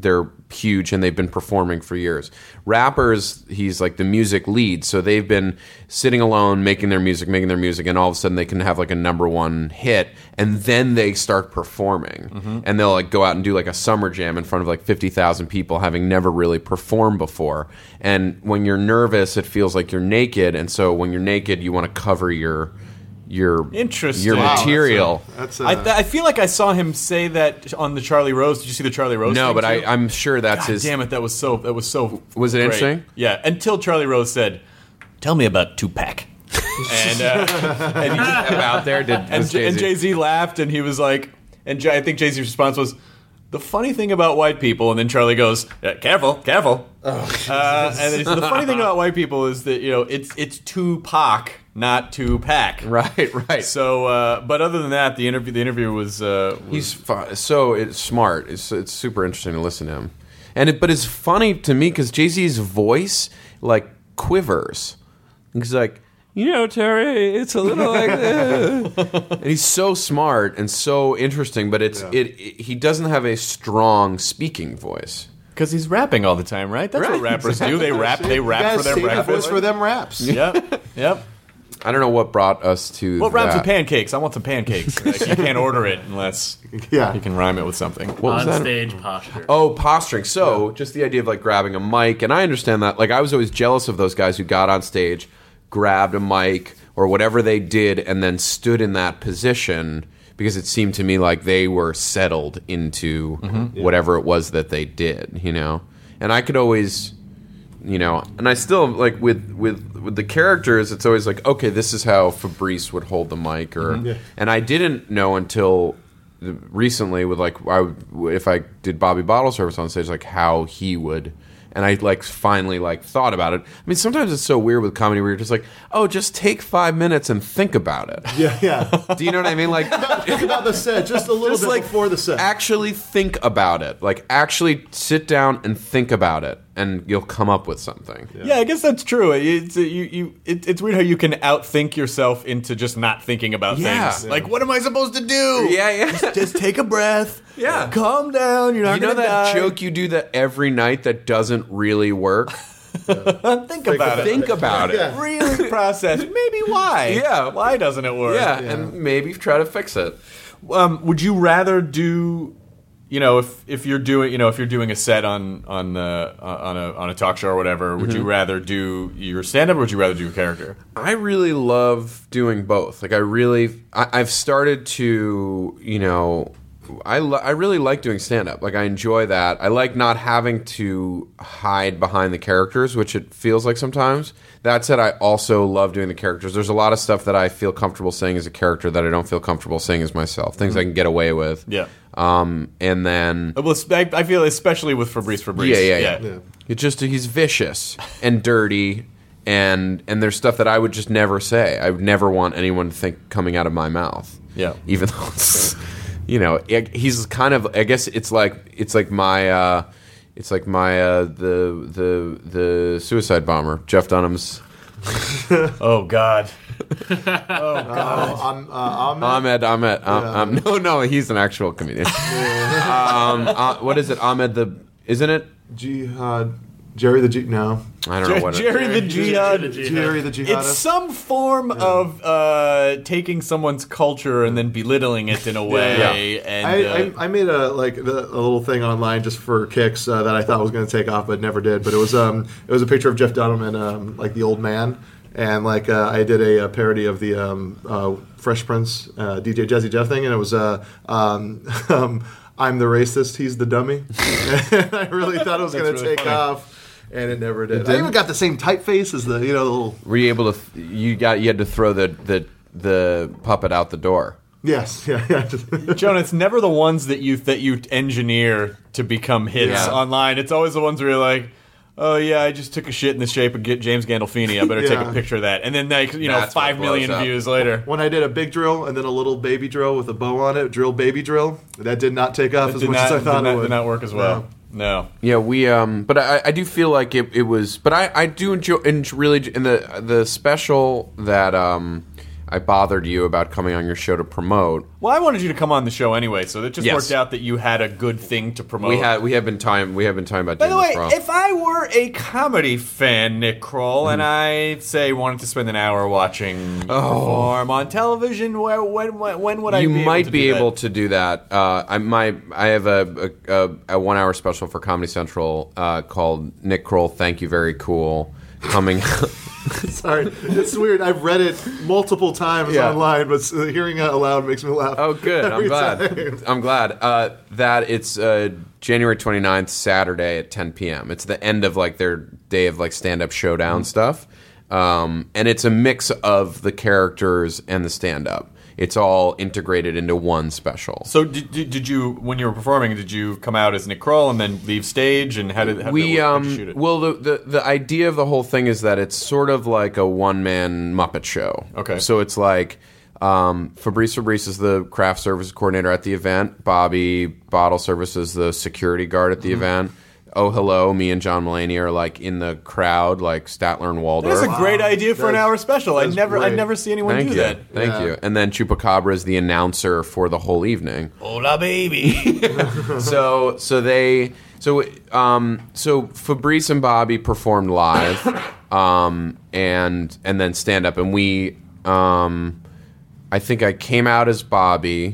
huge and they've been performing for years. Rappers, he's like the music lead, so they've been sitting alone making their music, making their music, and all of a sudden they can have like a number one hit, and then they start performing, mm-hmm. and they'll like go out and do like a summer jam in front of like fifty thousand people, having never really performed before. And when you're nervous, it feels like you're naked, and so when you're naked, you want to cover your your Interesting. your Wow, material. That's a, I, th- I feel like I saw him say that on the Charlie Rose. Did you see the Charlie Rose? No, thing but too? I, I'm sure that's God his. damn it! That was so. That was so. Was it great. interesting? Yeah. Until Charlie Rose said, "Tell me about Tupac." and uh, and, he, out there did and, was J- and Jay-Z. Jay-Z laughed, and he was like, and J- I think Jay-Z's response was, "The funny thing about white people," and then Charlie goes, yeah, "Careful, careful." Oh, uh, and then he said, the funny thing about white people is that you know it's it's Tupac, not Tupac. Right, right. So, uh, but other than that, the interview the interview was, uh, was He's fu- so it's smart. It's it's super interesting to listen to him, and it, but it's funny to me because Jay-Z's voice like quivers. He's like, you know, Terry, it's a little like this. And he's so smart and so interesting, but it's Yeah. it, it. He doesn't have a strong speaking voice. because he's rapping all the time, right? That's Right. what rappers do. They rap. They You rap guys for their save the voice breakfast. for them raps. Yep. Yep. I don't know what brought us to What rhymes that. with pancakes? I want some pancakes. Like, you can't order it unless Yeah. you can rhyme it with something. What was On that? stage posture. Oh, posturing. So, just the idea of like grabbing a mic, and I understand that. Like, I was always jealous of those guys who got on stage, grabbed a mic or whatever they did, and then stood in that position because it seemed to me like they were settled into whatever it was that they did, you know. And I could always, you know, and I still like with with with the characters. It's always like, okay, this is how Fabrice would hold the mic, or Yeah. and I didn't know until recently with like I would, if I did Bobby Bottle Service on stage, like how he would. And I like finally like thought about it. I mean, sometimes it's so weird with comedy where you're just like, oh, just take five minutes and think about it. Yeah, yeah. Do you know what I mean? Like, Think about the set just a little just bit like before the set. actually think about it. Like, actually sit down and think about it, and you'll come up with something. Yeah, I guess that's true. It's you, you. It, it's weird how you can outthink yourself into just not thinking about Yeah. things. Like, what am I supposed to do? Yeah, yeah. Just, just take a breath. Yeah. calm down. You're not You know gonna that die. joke you do that every night that doesn't really work? Think about it. Think about it. Yeah. Really process. Maybe why? Yeah. Why doesn't it work? Yeah, and maybe try to fix it. Um, would you rather do, you know, if if you're doing, you know, if you're doing a set on on uh, on a on a talk show or whatever, would you rather do your stand up or would you rather do a character? I really love doing both. Like I really, I, I've started to, you know, I lo- I really like doing stand up. Like I enjoy that. I like not having to hide behind the characters, which it feels like sometimes. That said, I also love doing the characters. There's a lot of stuff that I feel comfortable saying as a character that I don't feel comfortable saying as myself. Things I can get away with. Yeah. Um, and then Well, I, I feel especially with Fabrice Fabrice. Yeah, yeah, yeah. Yeah. It's just he's vicious and dirty, and and there's stuff that I would just never say. I would never want anyone to think coming out of my mouth. Yeah. Even though it's, you know, he's kind of. I guess it's like it's like my. Uh, it's like my uh, the the the suicide bomber Jeff Dunham's Oh God. Oh, I'm, uh, Ahmed. Ahmed Ahmed. Um, um, no, no, he's an actual comedian. um, uh, what is it? Ahmed the isn't it? Jihad. Jerry the G. No. I don't know what. Jerry the Jihad. Jerry the Jihadist. It's some form of uh, taking someone's culture and then belittling it in a way. Yeah. And I, uh, I, I made a like the, a little thing online just for kicks uh, that I thought was going to take off, but never did. But it was um it was a picture of Jeff Dunham and um like the old man, and like uh, I did a, a parody of the um uh, Fresh Prince uh, D J Jazzy Jeff thing, and it was uh um, um I'm the racist, he's the dummy. And I really thought it was going to really take funny. off. And it never did. I didn't? even got the same typeface as the you know the little Were you able to? Th- you got. You had to throw the the the puppet out the door. yes yeah yeah. Just, Jonah, it's never the ones that you that you engineer to become hits Yeah. online. It's always the ones where you're like, oh yeah, I just took a shit in the shape of get James Gandolfini. I better take Yeah. a picture of that. And then like you know That's what five blows million up. views later. when I did a big drill and then a little baby drill with a bow on it, drill baby drill, that did not take off It as did much not, as I did thought not, it would. did not work as well. No. Yeah, we. Um, but I, I do feel like it, it was. But I, I do enjoy, enjoy really in the the special that um, I bothered you about coming on your show to promote. Well, I wanted you to come on the show anyway, so it just Yes. worked out that you had a good thing to promote. We had we have been time we have been talking about By doing the way, this for a while. if I were a comedy fan, Nick Kroll, Mm-hmm. and I say wanted to spend an hour watching you perform on television, where, when, when, when would I? you be might able to be do able that? to do that. Uh, I my I have a a, a, a one hour special for Comedy Central uh, called Nick Kroll. Thank you, very cool. Coming. Sorry, it's weird. I've read it multiple times Yeah. online, but uh, hearing it aloud makes me laugh. Oh, good. I'm every glad. time. I'm glad uh, that it's uh, January twenty-ninth, Saturday at ten p.m. It's the end of like their day of like stand-up showdown stuff, um, and it's a mix of the characters and the stand-up. It's all integrated into one special. So did, did, did you, when you were performing, did you come out as Nick Kroll and then leave stage, and how did, how we did, um how'd you shoot it? well the, the the idea of the whole thing is that it's sort of like a one man Muppet show. Okay. So it's like um, Fabrice Fabrice is the craft services coordinator at the event. Bobby Bottle Service is the security guard at the Mm-hmm. event. Oh Hello, me and John Mulaney are like in the crowd, like Statler and Waldorf. That's a great idea for an That's- hour special. I that's never, I great. never see anyone Thank do you, that. thank Yeah. you. And then Chupacabra is the announcer for the whole evening. Hola, baby. so so they so um so Fabrice and Bobby performed live um and and then stand up, and we um I think I came out as Bobby,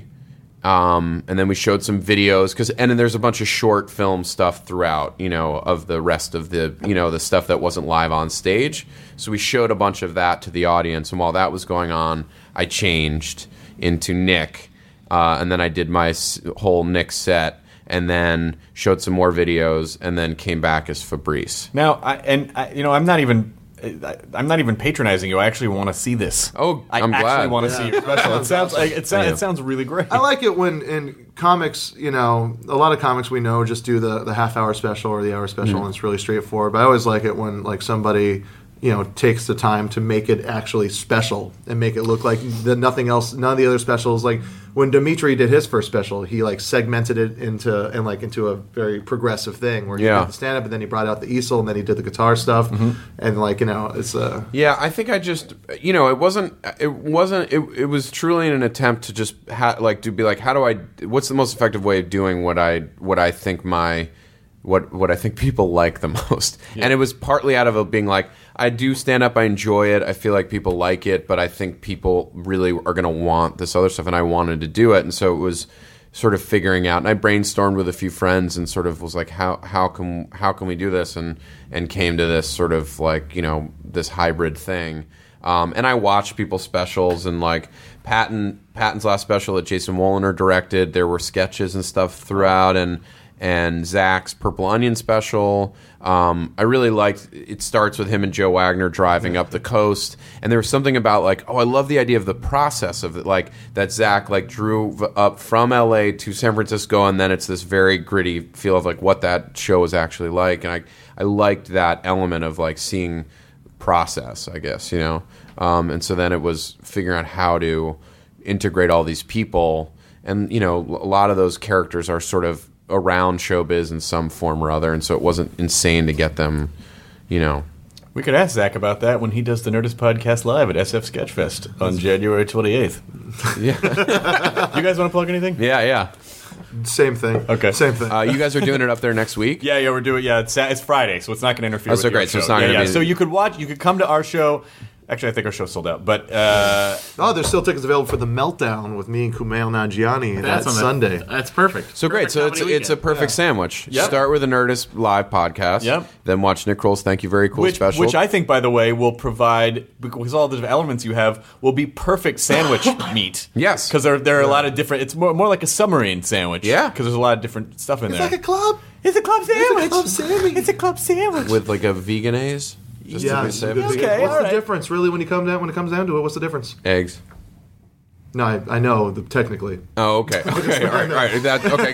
um and then we showed some videos, cuz and then there's a bunch of short film stuff throughout, you know, of the rest of the, you know, the stuff that wasn't live on stage. So we showed a bunch of that to the audience, and while that was going on, I changed into Nick. Uh, and then I did my s- whole Nick set, and then showed some more videos, and then came back as Fabrice. Now, I, and I, you know, I'm not even, I, I'm not even patronizing you. I actually want to see this. Oh, I I'm actually glad. want to see your special. It sounds like it sounds, Yeah. it sounds really great. I like it when in comics, you know, a lot of comics we know just do the, the half hour special or the hour special, and it's really straightforward. But I always like it when like somebody, you know, takes the time to make it actually special and make it look like the nothing else, none of the other specials. Like when Dimitri did his first special, he like segmented it into and like into a very progressive thing where he Yeah. did the stand up, and then he brought out the easel, and then he did the guitar stuff, and like you know, it's uh, Yeah, I think I just, you know, it wasn't, it wasn't, it, it was truly an attempt to just ha- like to be like, how do I, what's the most effective way of doing what I, what I think my, what, what I think people like the most. And it was partly out of it being like, I do stand up, I enjoy it, I feel like people like it, but I think people really are going to want this other stuff, and I wanted to do it. And so it was sort of figuring out, and I brainstormed with a few friends and sort of was like, how how can how can we do this, and and came to this sort of like, you know, this hybrid thing. Um, and I watched people's specials, and like Patton Patton's last special that Jason Woliner directed, there were sketches and stuff throughout, and and Zach's Purple Onion special. Um, I really liked, it starts with him and Joe Wagner driving up the coast, and there was something about like, oh, I love the idea of the process of it, like that Zach like drove up from L A to San Francisco, and then it's this very gritty feel of like what that show is actually like, and I I liked that element of like seeing process, I guess, you know, um, and so then it was figuring out how to integrate all these people, and you know, a lot of those characters are sort of around showbiz in some form or other, and so it wasn't insane to get them, you know. We could ask Zach about that when he does the Nerdist podcast live at S F Sketchfest on January twenty-eighth. Yeah. You guys want to plug anything? Yeah, yeah. same thing. Okay. Same thing. Uh, you guys are doing it up there next week? Yeah, yeah, we're doing. Yeah, it's it's Friday, so it's not going to interfere. Oh, with so your great, so show. it's not yeah, gonna yeah. be- So you could watch. You could come to our show. Actually, I think our show's sold out. But uh, oh, there's still tickets available for the Meltdown with me and Kumail Nanjiani that on Sunday. The, that's perfect. So great. Perfect So it's comedy it's a weekend. perfect sandwich. Yep. Start with a Nerdist live podcast. Yep. Then watch Nick Kroll's Thank You Very Cool which, special. which I think, by the way, will provide, because all the elements you have will be perfect sandwich meat. Yes. Because there, there are a lot of different. It's more more like a submarine sandwich. Yeah. Because there's a lot of different stuff in It's there. like a club. it's a club sandwich. club sandwich. It's a club sandwich. with like a veganaise. Just Yeah, to be it's safe. a good- Okay, What's all the right. difference, really, when you come down when it comes down to it? What's the difference? Eggs. No, I, I know the, technically. Oh, okay. Okay. All right. All right. That, okay.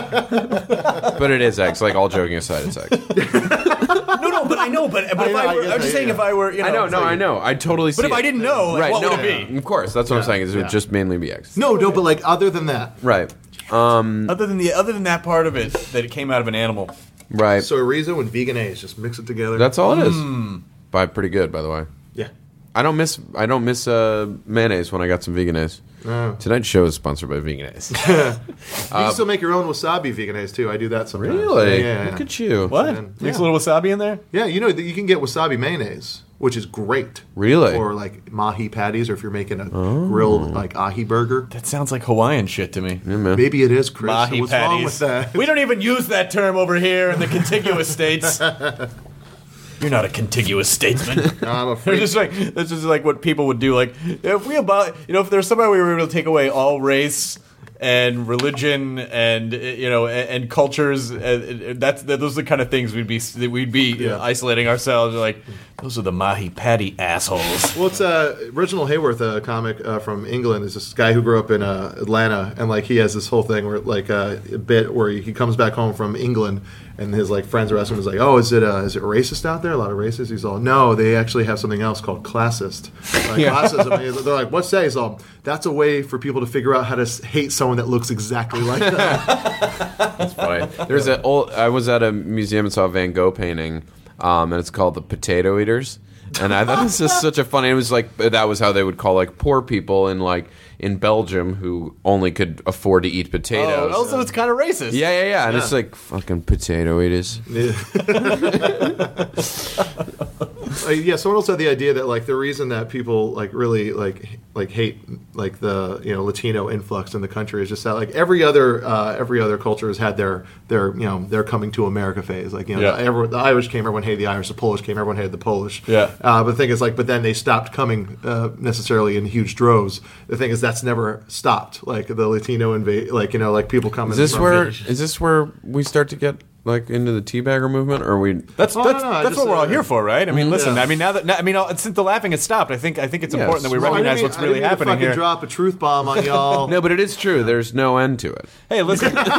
Good. But it is eggs. Like all joking aside, it's eggs. no, no, but I know. But, but I if know, I I were, get I'm just that, saying, yeah. if I were, you know, I know. it's No, like- I know. I totally see But if I it. didn't know, like, right? what no, would it be? Of course, that's what I'm saying. Is it would Yeah. just mainly be eggs? No, no, but like other than that. Right. Um. Other than the other than that part of it, that it came out of an animal. Right. So Arizo and vegan A's, just mix it together. That's all it is. By pretty good, by the way. yeah. I don't miss I don't miss uh, mayonnaise when I got some Vegenaise. Oh. Tonight's show is sponsored by Vegenaise. You can still make your own wasabi Vegenaise too. I do that sometimes. Really? Yeah, yeah, Look yeah. at you. What? And- Mix yeah. a little wasabi in there? Yeah, you know that you can get wasabi mayonnaise, which is great. Really? Or like mahi patties, or if you're making a grilled like ahi burger. That sounds like Hawaiian shit to me. Yeah, man. Maybe it is, Chris. Mahi What's wrong with patties. that? We don't even use that term over here in the contiguous states. You're not a contiguous statesman. I'm They're afraid. just like that's just like what people would do. Like if we about you know if there's somebody we were able to take away all race and religion and uh, you know and, and cultures, uh, that's that, those are the kind of things we'd be we'd be Yeah. uh, isolating ourselves. Like those are the mahi patty assholes. Well, it's uh, Reginald Hayworth, a comic uh, from England. Is this guy who grew up in uh, Atlanta, and like he has this whole thing where like uh, a bit where he, he comes back home from England, and his like friends are asking him, he's like, "Oh, is it uh, is it racist out there? A lot of racists?" He's all, "No, they actually have something else called classist." Like, classism. They're like, "What's that?" He's all, "That's a way for people to figure out how to s- hate someone that looks exactly like that." That's funny. There's an old. I was at a museum and saw a Van Gogh painting, um, and it's called the Potato Eaters. And I thought this is such a funny. It was like that was how they would call like poor people in like in Belgium who only could afford to eat potatoes. Oh, also it's kind of racist. Yeah, yeah, yeah. And Yeah. it's like fucking potato eaters. Uh, yeah, someone else had the idea that like the reason that people like really like like hate like the you know Latino influx in the country is just that like every other uh, every other culture has had their their you know their coming to America phase. Like you know Yeah. the, everyone, the Irish came, everyone hated the Irish. The Polish came, everyone hated the Polish. Yeah. Uh, but the thing is like, but then they stopped coming uh, necessarily in huge droves. The thing is that's never stopped. Like the Latino invade, like you know like people coming. Is this from- where is this where we start to get like into the teabagger movement, or are we? That's Oh, that's, no, no, I that's just, what we're all uh, here for, right? I mean, listen. yeah. I mean, now that now, I mean, all, since the laughing has stopped, I think I think it's Yeah, important that we small. Well, I recognize didn't mean- what's I really didn't mean to happening fucking here. drop a truth bomb on y'all. No, but it is true. There's no end to it. Hey, listen. No,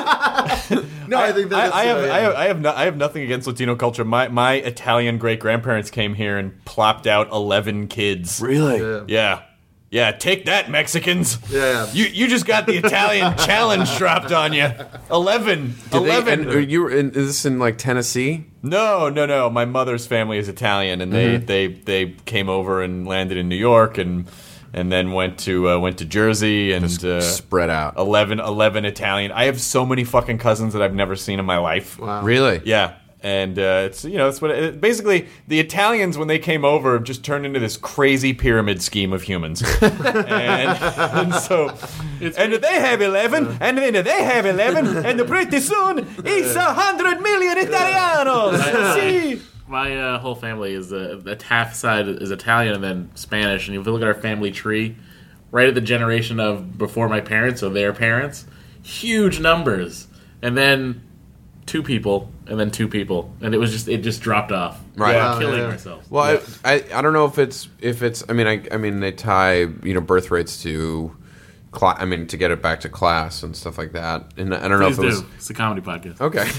I think that's, I, I have, uh, yeah. I have, I have, no, I have nothing against Latino culture. My my Italian great grandparents came here and plopped out eleven kids. Really? Yeah. Yeah, yeah. Take that, Mexicans. Yeah. You you just got the Italian challenge dropped on you. Eleven. Did they, Eleven. and are you were in, is this in like Tennessee? No, no, no. My mother's family is Italian, and they, Mm-hmm. they, they came over and landed in New York, and and then went to uh, went to Jersey, and uh, Spread out. eleven, eleven Italian. I have so many fucking cousins that I've never seen in my life. Wow. Really? Yeah. And uh, it's you know it's what it, basically the Italians when they came over just turned into this crazy pyramid scheme of humans, and, and so and they have eleven, and then they have eleven, and pretty soon it's a hundred million Italianos. See? My uh, whole family is uh, that half side is Italian and then Spanish. And if you look at our family tree, right at the generation of before my parents or their parents, huge numbers, and then two people, and then two people, and it was just it just dropped off. Right. We were Wow, killing yeah. ourselves. Well, I, I I don't know if it's if it's. I mean, I I mean they tie you know birth rates to, cla- I mean to get it back to class and stuff like that. And I don't know Please if it do. was It's a comedy podcast. okay,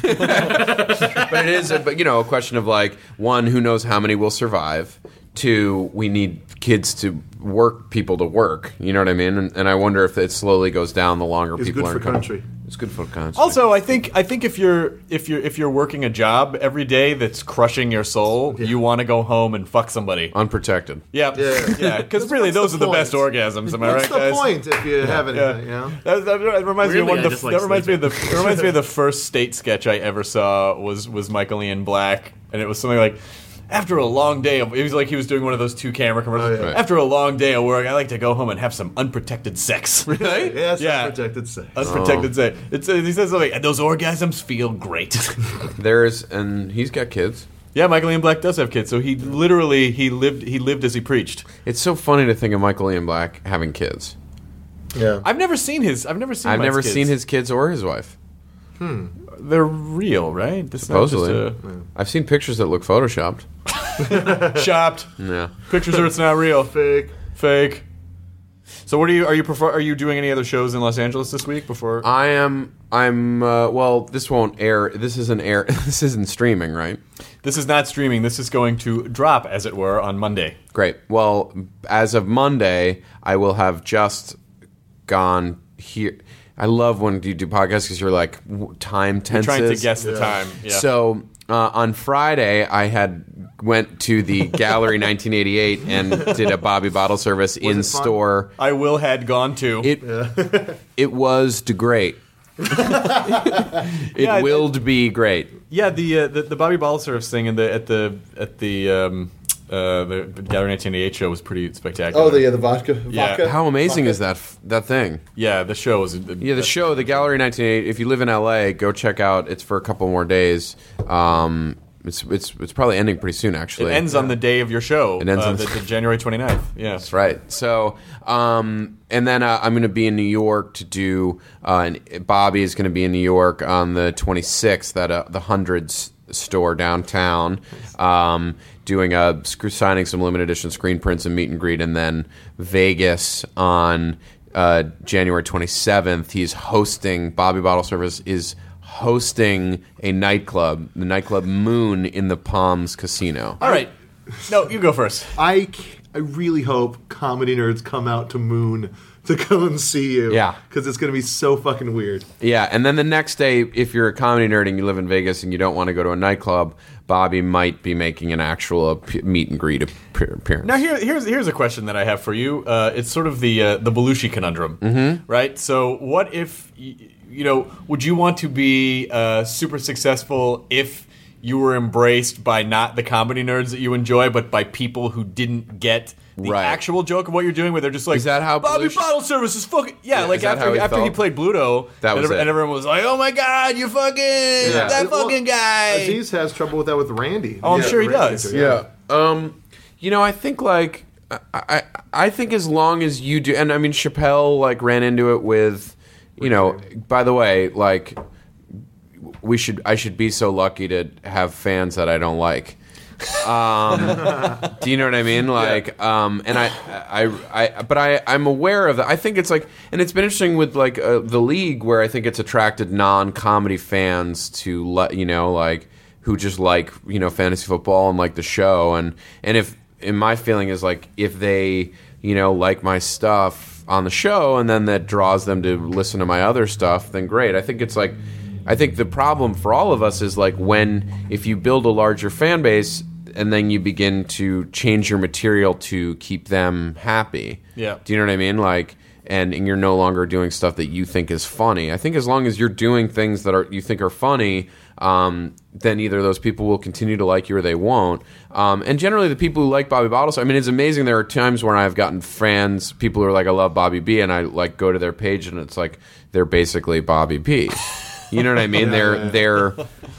but it is. A, but you know, a question of like one, who knows how many will survive. Two, we need kids to work, people to work. You know what I mean? And, and I wonder if it slowly goes down the longer It's people good are for coming. country. It's good for country. Also, I think I think if you're if you're if you're working a job every day that's crushing your soul, you want to go home and fuck somebody. unprotected. Yeah, Yeah. yeah. Because really, What's those the are the best point? orgasms. Am I What's right, the guys? point if you have anything? You know. That, that, that reminds me of Weirdly, one I of the, just like that reminds me of the sleeping. that reminds me of the first state sketch I ever saw was was Michael Ian Black, and it was something like, after a long day of, it was like he was doing one of those two camera commercials. Oh, yeah. Right. After a long day of work, I like to go home and have some unprotected sex. Right? Yes, Yeah. unprotected sex. Unprotected sex. It's, uh, he says something, and those orgasms feel great. There's and he's got kids. Yeah, Michael Ian Black does have kids, so he literally he lived he lived as he preached. It's so funny to think of Michael Ian Black having kids. Yeah. I've never seen his. I've never seen. I've Mike's never kids. seen his kids or his wife. They're real, right? This is not just Supposedly, I've seen pictures that look photoshopped. a- shopped Yeah. pictures are it's not real. Fake. Fake. So, what are you? Are you prefer? Are you doing any other shows in Los Angeles this week? Before I am. I'm. Uh, well, this won't air. This isn't air. This isn't streaming, right? this is not streaming. This is going to drop, as it were, on Monday. Great. Well, as of Monday, I will have just gone here. I love when you do podcasts because you're like w- time You're tenses. trying to guess the time. Yeah. So uh, on Friday, I had went to the Gallery nineteen eighty-eight and did a Bobby Bottle service in store. I will had gone to. It yeah. It was to great. it yeah, willed it, be great. Yeah, the, uh, the the Bobby Bottle service thing in the at the at the um, uh, the Gallery nineteen eighty-eight show was pretty spectacular. Oh, the yeah, the vodka. Yeah. vodka. How amazing vodka. is that that thing? Yeah, the show was. Yeah, the show, the Gallery nineteen eighty-eight. If you live in L A, go check out. It's for a couple more days. Um, It's it's it's probably ending pretty soon, actually. It ends on the day of your show. It ends uh, on the, the January twenty-ninth. Yeah, that's right. So, um, and then uh, I'm going to be in New York to do. Uh, and Bobby is going to be in New York on the twenty-sixth at uh, the Hundreds store downtown, um, doing a signing some limited edition screen prints and meet and greet, and then Vegas on uh, January twenty-seventh. He's hosting. Bobby Bottle Service is hosting a nightclub, the nightclub Moon in the Palms Casino. All right. No, you go first. I, I really hope comedy nerds come out to Moon to go and see you. Yeah. Because it's going to be so fucking weird. Yeah, and then the next day, if you're a comedy nerd and you live in Vegas and you don't want to go to a nightclub, Bobby might be making an actual ap- meet and greet appearance. Now, here, here's here's a question that I have for you. Uh, it's sort of the uh, the Belushi conundrum, mm-hmm. right? So, what if you know? Would you want to be uh, super successful if you were embraced by not the comedy nerds that you enjoy, but by people who didn't get the right. actual joke of what you're doing, where they're just like, is that how Bobby Belushi- Bottle Service is fucking yeah, yeah like after he, after he played Bluto, that was and, it. and everyone was like, oh my god, you fucking yeah. that Well, fucking guy. Aziz has trouble with that with Randy. Oh, I'm Yeah, sure he Randy does. too, Yeah. Um, you know, I think like I, I I think as long as you do, and I mean Chappelle like ran into it with, you know. By the way, like we should I should be so lucky to have fans that I don't like. Um, do you know what I mean? Like, yeah. um, and I, I, I, but I, I'm aware of that. I think it's like, and it's been interesting with like uh, the league where I think it's attracted non-comedy fans to let you know, like who just like you know fantasy football and like the show, and and if, and my feeling is like if they you know like my stuff on the show, and then that draws them to listen to my other stuff, then great. I think it's like. I think the problem for all of us is like when if you build a larger fan base and then you begin to change your material to keep them happy. Yeah. Do you know what I mean? Like, and, and you're no longer doing stuff that you think is funny. I think as long as you're doing things that are you think are funny, um, then either those people will continue to like you or they won't. Um, and generally, the people who like Bobby Bottles, I mean, it's amazing. There are times when I've gotten fans, people who are like, I love Bobby B, and I like go to their page and it's like they're basically Bobby B. You know what I mean? Yeah, they're yeah. they're,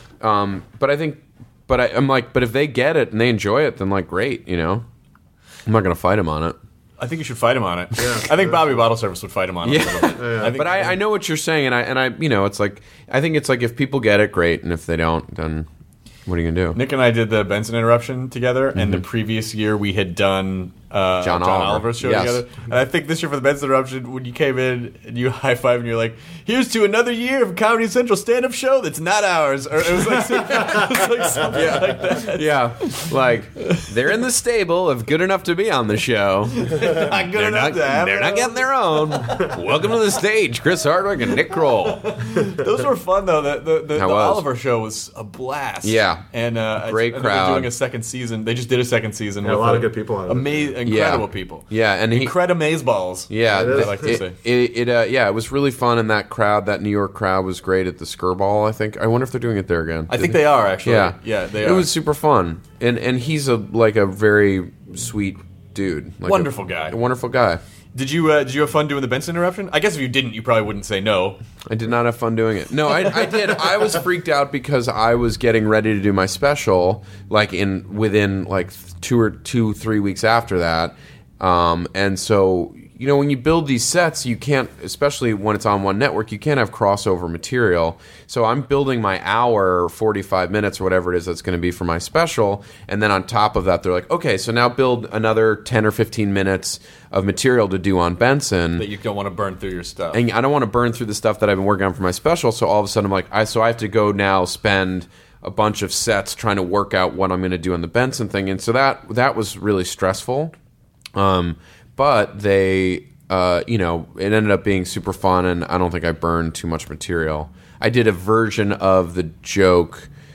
um, but I think, but I, I'm like, but if they get it and they enjoy it, then like, great. You know, I'm not gonna fight them on it. I think you should fight him on it. Yeah, I think Bobby Bottle Service would fight him on it. Yeah, a little bit. yeah. I think, but I, I know what you're saying, and I and I, you know, it's like I think it's like if people get it, great, and if they don't, then what are you gonna do? Nick and I did the Benson Interruption together, mm-hmm. and the previous year we had done uh, John, John Oliver. Oliver's show Yes. together. And I think this year for the Benson Interruption, when you came in and you high five and you're like, "Here's to another year of Comedy Central stand-up show that's not ours," or it was like, it was like something yeah. like that. Yeah, like they're in the stable of good enough to be on the show. Not good They're enough not, to have they're it. not getting their own. Welcome to the stage, Chris Hardwick and Nick Kroll. Those were fun though. The the, the, the was. Oliver show was a blast. Yeah. and uh, Great I, I crowd. They're doing a second season. They just did a second season. Yeah, with a lot of good people on it. Ama- incredible Yeah. people. Yeah, and he, Incredimaze balls. yeah, It the- is. I like to it, say. it, it, uh, yeah, it was really fun, and that crowd, that New York crowd, was great at the Skirball. I think. I wonder if they're doing it there again. I think they are actually. Yeah, yeah, they it are. was super fun, and and he's a like a very sweet dude, like Wonderful a, guy. a wonderful guy. Did you uh, did you have fun doing the Benson Interruption? I guess if you didn't, you probably wouldn't say no. I did not have fun doing it. No, I, I did. I was freaked out because I was getting ready to do my special, like in within like two or two three weeks after that, um, and so you know when you build these sets, you can't, especially when it's on one network, you can't have crossover material. So I'm building my hour, forty-five minutes or whatever it is that's going to be for my special, and then on top of that, they're like, okay, so now build another ten or fifteen minutes of material to do on Benson. That you don't want to burn through your stuff. And I don't want to burn through the stuff that I've been working on for my special. So all of a sudden, I'm like, I so I have to go now spend a bunch of sets trying to work out what I'm going to do on the Benson thing, and so that that was really stressful. Um, but they, uh, you know, it ended up being super fun, and I don't think I burned too much material. I did a version of the joke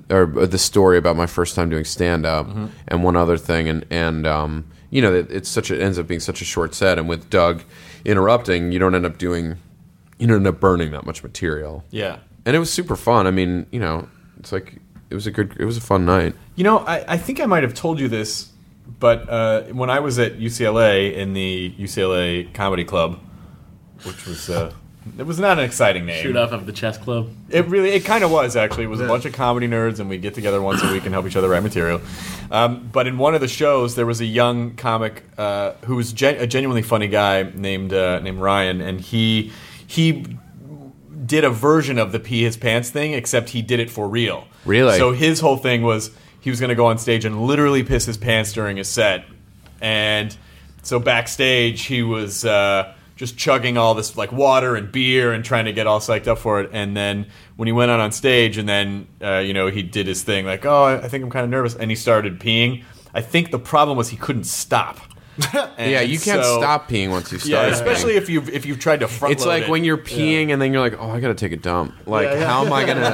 or the story about my first time doing stand up, mm-hmm. and one other thing, and and um, you know, it, it's such a, it ends up being such a short set, and with Doug interrupting, you don't end up doing, you don't end up burning that much material. Yeah, and it was super fun. I mean, you know, it's like it was a good, it was a fun night. You know, I, I think I might have told you this, but uh, when I was at U C L A in the U C L A Comedy Club, which was. Uh, It was not an exciting name. Shoot off of the chess club. It really, it kind of was actually. It was yeah. a bunch of comedy nerds, and we'd get together once a week and help each other write material. Um, but in one of the shows, there was a young comic uh, who was gen- a genuinely funny guy named uh, named Ryan, and he he did a version of the pee his pants thing, except he did it for real. Really? So his whole thing was he was going to go on stage and literally piss his pants during his set, and so backstage he was. Uh, just chugging all this like water and beer and trying to get all psyched up for it. And then when he went out on stage and then, uh, you know, he did his thing like, oh, I think I'm kind of nervous. And he started peeing. I think the problem was he couldn't stop. Yeah, you can't so, stop peeing once you start. Yeah, especially peeing. if you've if you've tried to front It's load like it. when you're peeing yeah. and then you're like, oh, I got to take a dump. Like, yeah, yeah. how am I gonna?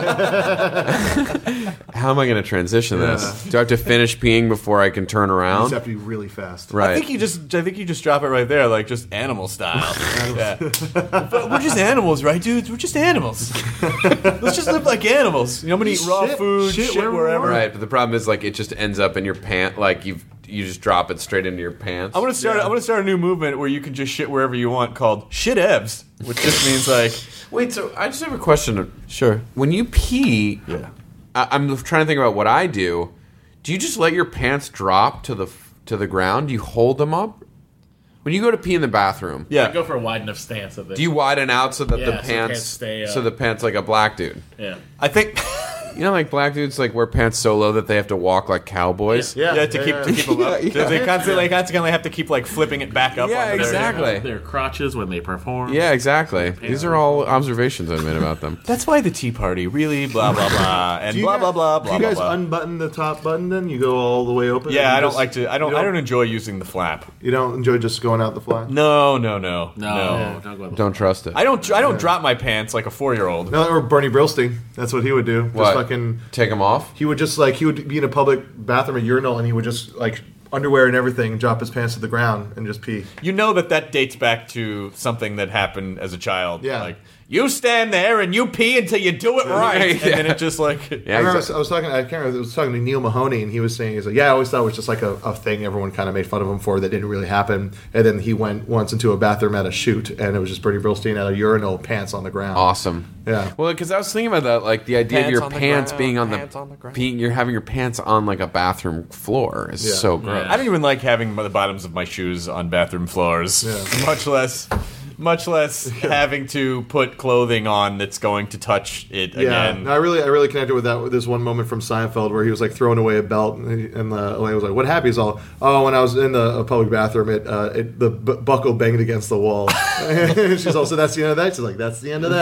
How am I gonna transition yeah. this? Do I have to finish peeing before I can turn around? You just have to be really fast. Right. I think you just I think you just drop it right there, like just animal style. Yeah. But we're just animals, right, dudes? We're just animals. Let's just live like animals. You know, I'm gonna eat raw Shit- food, shit shit, wherever wherever. Right, but the problem is like it just ends up in your pant. Like you've you just drop it straight into your pants. I'm gonna start. Yeah. I'm gonna start a new movement where you can just shit wherever you want, called shit evs, which just means like. Wait, so I just have a question. Sure. When you pee, Yeah. I, I'm trying to think about what I do. Do you just let your pants drop to the to the ground? Do you hold them up? When you go to pee in the bathroom, Yeah. I go for a wide enough stance of it. do you widen out so that Yeah, the so the pants pants stay up. so the pants like a black dude? Yeah. I think. You know, like black dudes like wear pants so low that they have to walk like cowboys. Yeah, Yeah, to keep to keep them up. Yeah, yeah. They constantly constantly have to keep like flipping it back up. Yeah, onto their- exactly. Their crotches when they perform. Yeah, exactly. These are all observations I made about them. That's why the Tea Party really blah blah blah and Do you blah guys- blah blah Do blah you guys blah. blah. unbutton the top button? Then you go all the way open. Yeah, and I don't just- like to. I don't. you I don't enjoy using the flap. You don't enjoy just going out the fly. No, no, no, No, no. don't go. Don't trust it. I don't. I don't drop my pants like a four year old. No, or Bernie Brillstein. That's what he would do. Just What? fucking. Take them off? He would just like he would be in a public bathroom, a urinal, and he would just like underwear and everything, and drop his pants to the ground and just pee. You know that that dates back to something that happened as a child. Yeah. Like you stand there and you pee until you do it right, Right, and yeah. then it just like. I Yeah, remember I exactly. was, I was talking. I can't remember. I was talking to Neil Mahoney, and he was saying, "He's like, yeah, I always thought it was just like a, a thing everyone kind of made fun of him for that didn't really happen." And then he went once into a bathroom at a shoot, and it was just Bernie Brillstein at a urinal, pants on the ground. Awesome. Yeah. Well, because I was thinking about that, like the idea Pants of your on the pants ground, being on the, pants on the ground. being, you're having your pants on like a bathroom floor is Yeah. so gross. I don't even like having the bottoms of my shoes on bathroom floors. Yeah. Much less, much less having to put clothing on that's going to touch it Yeah, again. no, I really, I really connected with that. With this one moment from Seinfeld where he was like throwing away a belt, and, he, and uh, Elaine was like, "What happened?" He's all, "Oh, when I was in the a public bathroom, it, uh, it the b- buckle banged against the wall." She's also, "That's the end of that." She's like, "That's the end of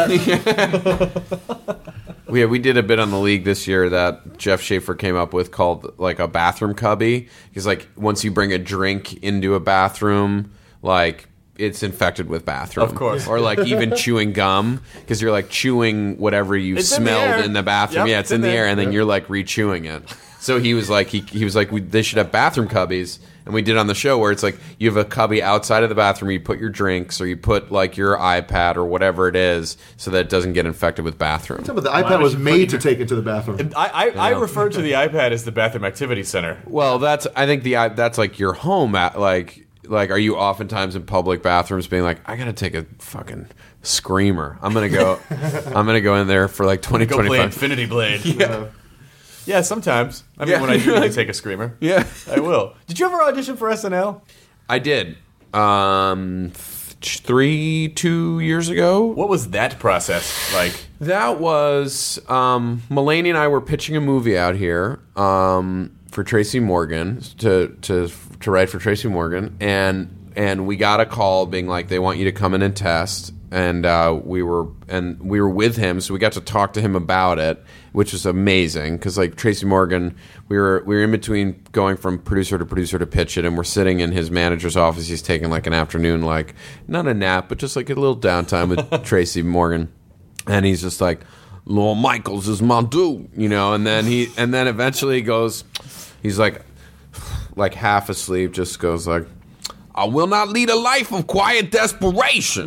that." Yeah, we did a bit on the league this year that Jeff Schaefer came up with called like a bathroom cubby. Because like once you bring a drink into a bathroom, like it's infected with bathroom. Of course. Or like even chewing gum because you're like chewing whatever you It's in the smelled air. in the bathroom. Yep, yeah, it's it's in, in the there. air, and then Yep. you're like re-chewing it. So he was like, he, he was like, we, they should have bathroom cubbies. And we did on the show where it's like you have a cubby outside of the bathroom, you put your drinks or you put like your iPad or whatever it is so that it doesn't get infected with bathroom. But the iPad would was you put made to your- take into the bathroom. I, I, I refer to the iPad as the bathroom activity center. Well, that's I think the that's like your home at like like are you oftentimes in public bathrooms being like I gotta take a fucking screamer. I'm gonna go I'm gonna go in there for like twenty Go play twenty-five. Infinity Blade. Yeah. Yeah, sometimes. I mean, Yeah. when I do need to take a screamer, Yeah. I will. Did you ever audition for S N L? I did. Um th- three two years ago. What was that process like? That was um, Mulaney and I were pitching a movie out here um, for Tracy Morgan to to to write for Tracy Morgan, and and we got a call being like they want you to come in and test, and uh, we were and we were with him, so we got to talk to him about it, which was amazing because like Tracy Morgan, we were we were in between going from producer to producer to pitch it, and we're sitting in his manager's office. He's taking like an afternoon, like not a nap, but just like a little downtime with Tracy Morgan. And he's just like, Lorne Michaels is my dude, you know. And then he, and then eventually he goes, he's like, like half asleep, just goes like, I will not lead a life of quiet desperation.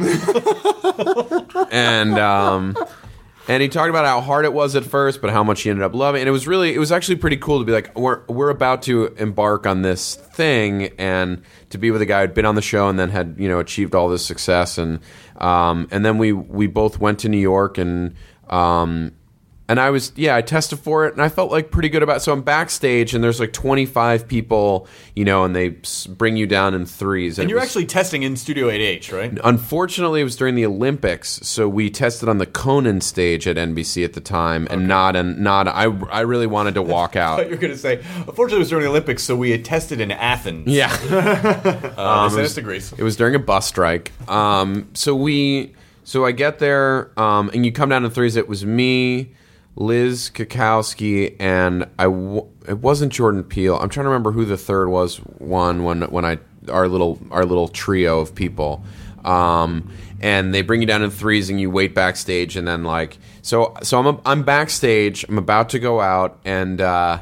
and um, and he talked about how hard it was at first, but how much he ended up loving. And it was really, it was actually pretty cool to be like, we're we're about to embark on this thing, and to be with a guy who'd been on the show and then had, you know, achieved all this success. And um, and then we we both went to New York, and um, and I was, yeah, I tested for it, and I felt like pretty good about it. So I'm backstage, and there's like twenty-five people, you know, and they s- bring you down in threes. And it you're was- actually testing in Studio eight H, right? Unfortunately, it was during the Olympics, so we tested on the Conan stage at N B C at the time, and not and not. I I really wanted to walk I out. thought you were going to say, unfortunately, it was during the Olympics, so we had tested in Athens. Yeah, Uh, Um, they sent it, us was, to Greece. it was during a bus strike. Um, so we, so I get there, um, and you come down in threes. It was me, Liz Kukowski, and I. W- it wasn't Jordan Peele. I'm trying to remember who the third was. One when when I our little our little trio of people. Um, and they bring you down in threes, and you wait backstage, and then like so so I'm I'm backstage. I'm about to go out, and uh,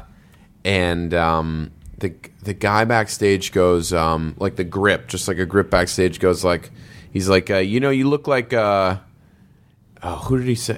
and um, the the guy backstage goes um, like the grip, just like a grip backstage goes like he's like uh, you know, you look like uh, oh, who did he say?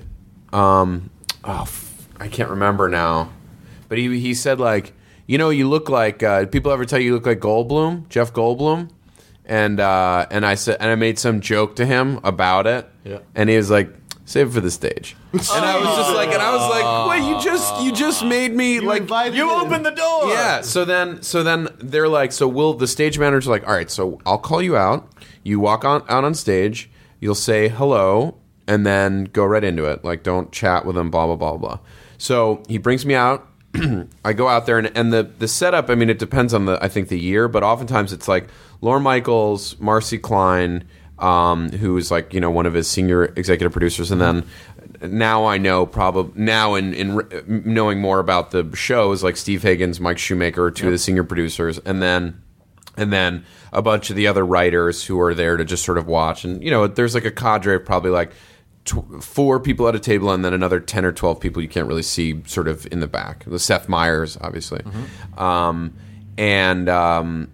Um, oh, f- I can't remember now, but he he said like, you know, you look like uh, people ever tell you you look like Goldblum, Jeff Goldblum. And uh, and I said, and I made some joke to him about it, Yeah. and he was like, "Save it for the stage." And I was just like, and I was like, "Wait, you just you just made me like You opened the door! yeah." So then so then they're like, so we'll the stage manager's like, "All right, so I'll call you out. You walk on out on stage. You'll say hello, and then go right into it. Like, don't chat with them. Blah blah blah blah." So he brings me out. I go out there, and, and the, the setup, I mean, it depends on the, I think, the year, but oftentimes it's like Lorne Michaels, Marcy Klein, um, who is like, you know, one of his senior executive producers, and then now I know probably, now in, in knowing more about the shows, like Steve Higgins, Mike Shoemaker are two of the senior producers, and then and then a bunch of the other writers who are there to just sort of watch, and, you know, there's like a cadre of probably like Tw- four people at a table, and then another ten or twelve people you can't really see sort of in the back. The Seth Meyers, obviously. Mm-hmm. Um, and um,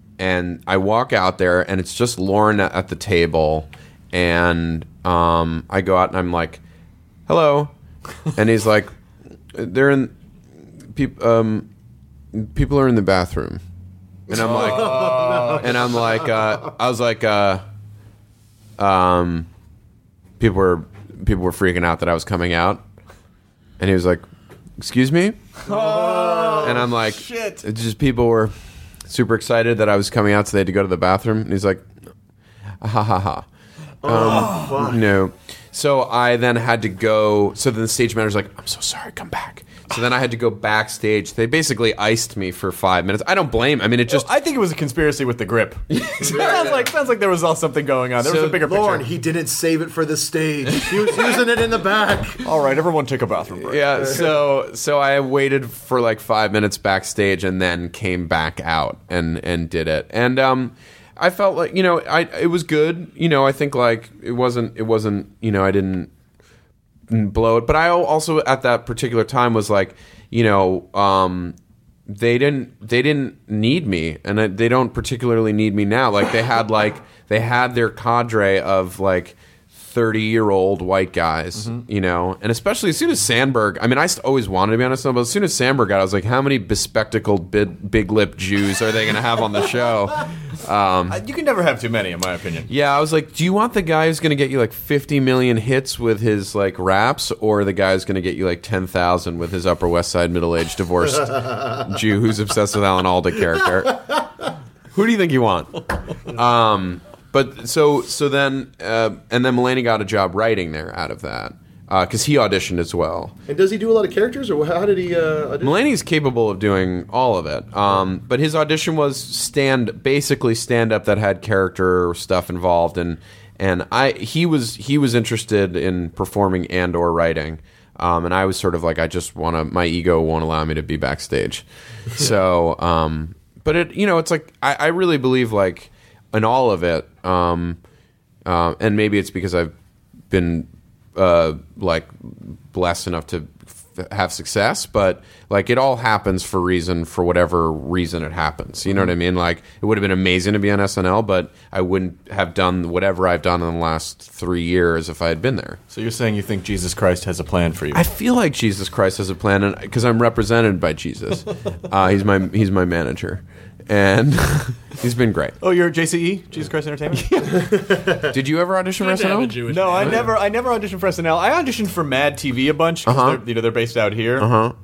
and I walk out there, and it's just Lauren at the table, and um, I go out, and I'm like, hello. And he's like, they're in, peop- um, people are in the bathroom. And I'm like, oh, and I'm like, uh, I was like, uh, um, People were people were freaking out that I was coming out, and he was like, "Excuse me," Oh, and I'm like, shit. It's just people were super excited that I was coming out, so they had to go to the bathroom. And he's like, "Ha ha ha." Um, Oh, no. So I then had to go. So then the stage manager's like, "I'm so sorry, come back." So then I had to go backstage. They basically iced me for five minutes. I don't blame. I mean, it just. I think it was a conspiracy with the grip. sounds like sounds like there was all something going on. There So, was a bigger Lauren, picture. he didn't save it for the stage. He was using it in the back. All right, everyone take a bathroom break. Yeah, so so I waited for like five minutes backstage, and then came back out and and did it. And um, I felt like, you know, I it was good. You know, I think like it wasn't it wasn't you know I didn't blow it, but I also at that particular time was like, you know, um, they didn't they didn't need me, and I, they don't particularly need me now. Like they had like they had their cadre of like thirty-year-old white guys, Mm-hmm. you know, and especially as soon as Sandberg, I mean, I st- always wanted to be on a snow, but as soon as Sandberg got, I was like, how many bespectacled, big, big-lipped Jews are they going to have on the show? Um, Uh, You can never have too many, in my opinion. yeah, I was like, do you want the guy who's going to get you like fifty million hits with his like raps, or the guy who's going to get you like ten thousand with his Upper West Side middle-aged divorced Jew who's obsessed with Alan Alda character? Who do you think you want? Um, but so so then uh, and then Mulaney got a job writing there out of that because he auditioned as well. And does he do a lot of characters, or how did he? Uh, audition? Mulaney's capable of doing all of it, um, but his audition was stand basically stand up that had character stuff involved, and and I he was he was interested in performing and or writing, um, and I was sort of like, I just want to, my ego won't allow me to be backstage, so um, but it you know it's like I, I really believe like in all of it, um, uh, and maybe it's because I've been uh, like blessed enough to f- have success, but like it all happens for reason for whatever reason it happens. You know what I mean? Like it would have been amazing to be on S N L, but I wouldn't have done whatever I've done in the last three years if I had been there. So you're saying you think Jesus Christ has a plan for you? I feel like Jesus Christ has a plan because I'm represented by Jesus. uh, he's my he's my manager, and he's been great. Oh, you're J C E, Jesus Christ Entertainment. Did you ever audition for S N L? No, I never. I never auditioned for S N L. I auditioned for Mad T V a bunch because Uh-huh. they're, you know, they're based out here. Uh huh.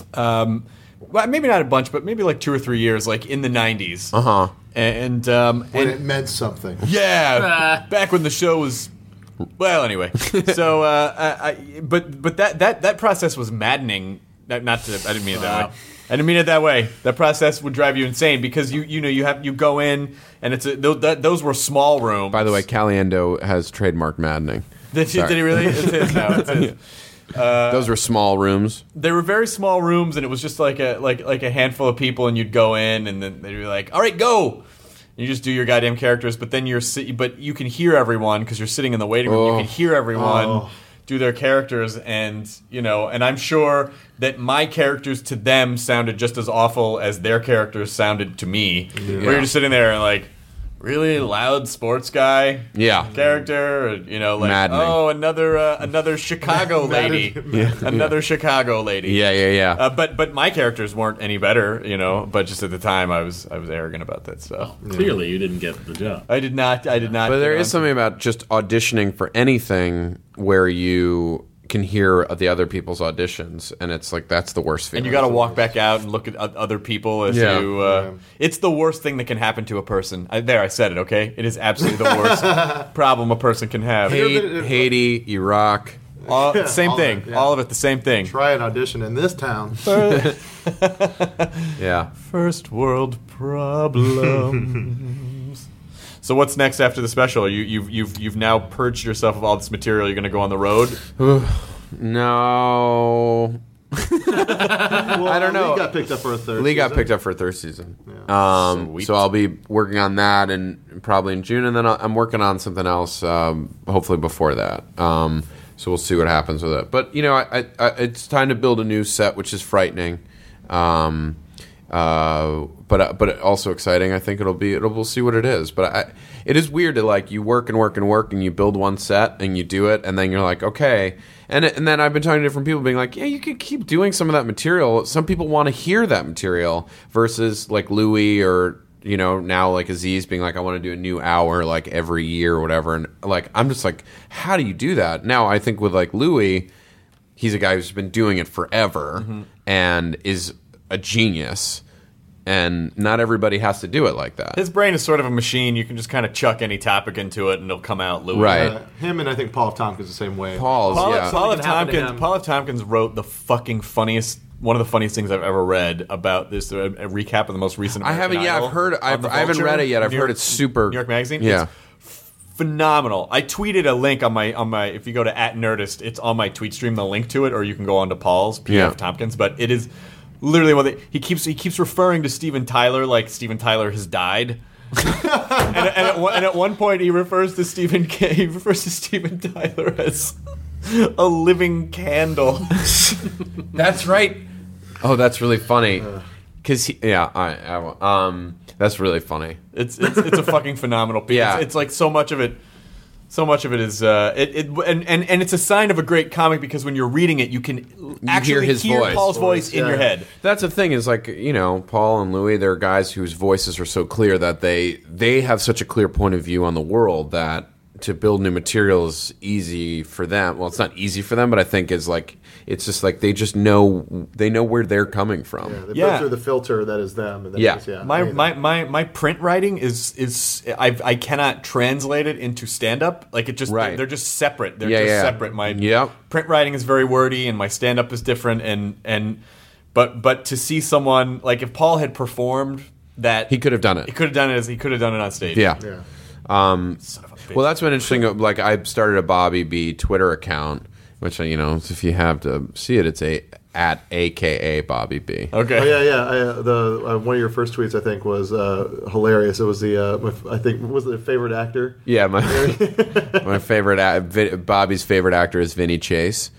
Um, well, maybe not a bunch, but maybe like two or three years, like in the nineties. Uh huh. And um, When and it meant something. yeah, back when the show was. Well, anyway, so uh, I, I, but but that, that, that process was maddening. Not, not to, I didn't mean it that way. I didn't mean it that way. That process would drive you insane because you you know you have you go in and it's a, those, that, those were small rooms. By the way, Caliendo has trademarked maddening. Did he, did he really? It's his now. It's his. Uh, Those were small rooms. They were very small rooms, and it was just like a like like a handful of people, and you'd go in, and then they'd be like, "All right, go." You just do your goddamn characters, but then you're si- but you can hear everyone because you're sitting in the waiting room. Oh. You can hear everyone Oh. do their characters, and you know, and I'm sure that my characters to them sounded just as awful as their characters sounded to me. Where you're just sitting there and like. Really loud sports guy, Yeah. character, or, you know, like Maddening. oh, another uh, another Chicago lady, another Chicago lady. Yeah, yeah, yeah. Uh, but but my characters weren't any better, you know. But just at the time, I was I was arrogant about that stuff. Clearly, you didn't get the job. I did not. I did not. But there get is on- something about just auditioning for anything where you can hear the other people's auditions, and it's like that's the worst feeling. and you got to walk back out and look at o- other people as Yeah. you. Uh, It's the worst thing that can happen to a person. I, there, I said it. Okay, it is absolutely the worst problem a person can have. Haiti, Haiti, Iraq. All, same all of thing. it, yeah. All of it. The same thing. Try an audition in this town. Yeah. First world problems. So what's next after the special? You, you've you've you've now purged yourself of all this material. You're going to go on the road. No. Well, I don't know. Lee got picked up for a third Lee got season. picked up for a third season. Um, Sweet. so I'll be working on that and probably in June, and then I'll, I'm working on something else. Um, hopefully before that. Um, so we'll see what happens with it. But you know, I, I, I, it's time to build a new set, which is frightening. Um, uh, but but also exciting. I think it'll be. It'll, we'll see what it is. But I, it is weird to like you work and work and work and you build one set and you do it and then you're like okay. And and then I've been talking to different people, being like, yeah, you could keep doing some of that material. Some people want to hear that material versus like Louis or you know now like Aziz being like, I want to do a new hour like every year or whatever. And like I'm just like, how do you do that? Now I think with like Louis, he's a guy who's been doing it forever mm-hmm. and is a genius. And not everybody has to do it like that. His brain is sort of a machine. You can just kind of chuck any topic into it, and it'll come out. Louis. Right. Uh, him and I think Paul F. Tompkins the same way. Paul's, Paul, yeah. Paul F. Something happened to Tompkins. him. Paul F. Tompkins wrote the fucking funniest. One of the funniest things I've ever read about this. A, a recap of the most recent. I American haven't. Yeah, Idol I've heard. on I've, the I haven't Vulture, read it yet. I've New heard York- it's super. New York Magazine. Yeah. It's phenomenal. I tweeted a link on my on my. If you go to at Nerdist, it's on my tweet stream. The link to it, or you can go on to Paul's P F Yeah. Tompkins. But it is literally what they, he keeps. He keeps referring to Steven Tyler like Steven Tyler has died. and, and, at, one- and at one point, he refers to Stephen. He refers to Steven Tyler as a living candle. That's right. Oh, that's really funny. Because yeah, I, I um, that's really funny. It's it's, it's a fucking phenomenal piece. Yeah. It's, it's like so much of it. So much of it is uh, it, it and, and and it's a sign of a great comic because when you're reading it, you can actually hear his voice. Paul's voice in Yeah. your head. That's the thing is like you know Paul and Louis, they're guys whose voices are so clear that they they have such a clear point of view on the world that to build new material is easy for them. Well, it's not easy for them, but I think is like it's just like they just know they know where they're coming from. Yeah, they Yeah. put through the filter that is them. And then Yeah. it's, yeah My, anything. my, my, my print writing is is I I cannot translate it into stand up. Like it just Right. they're, they're just separate. They're Yeah, just yeah. separate. My Yep. print writing is very wordy and my stand up is different and and but but to see someone like if Paul had performed that He could have done it. he could have done it as he could have done it on stage. Yeah. yeah. Um, Son of a bitch. well, that's been interesting. Like, I started a Bobby B Twitter account, which you know, if you have to see it, it's a at A K A Bobby B. Okay. Oh, yeah, yeah. I, uh, the uh, one of your first tweets, I think, was uh, hilarious. It was the uh, my, I think was the favorite actor. Yeah, my my favorite a- Bobby's favorite actor is Vinny Chase.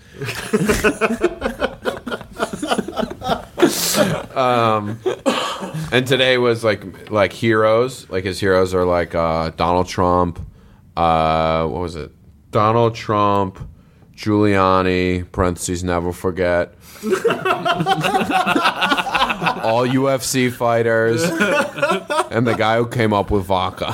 um, and today was like like heroes. Like his heroes are like uh, Donald Trump. Uh, what was it? Donald Trump, Giuliani. Parentheses. Never forget. All U F C fighters and the guy who came up with vodka.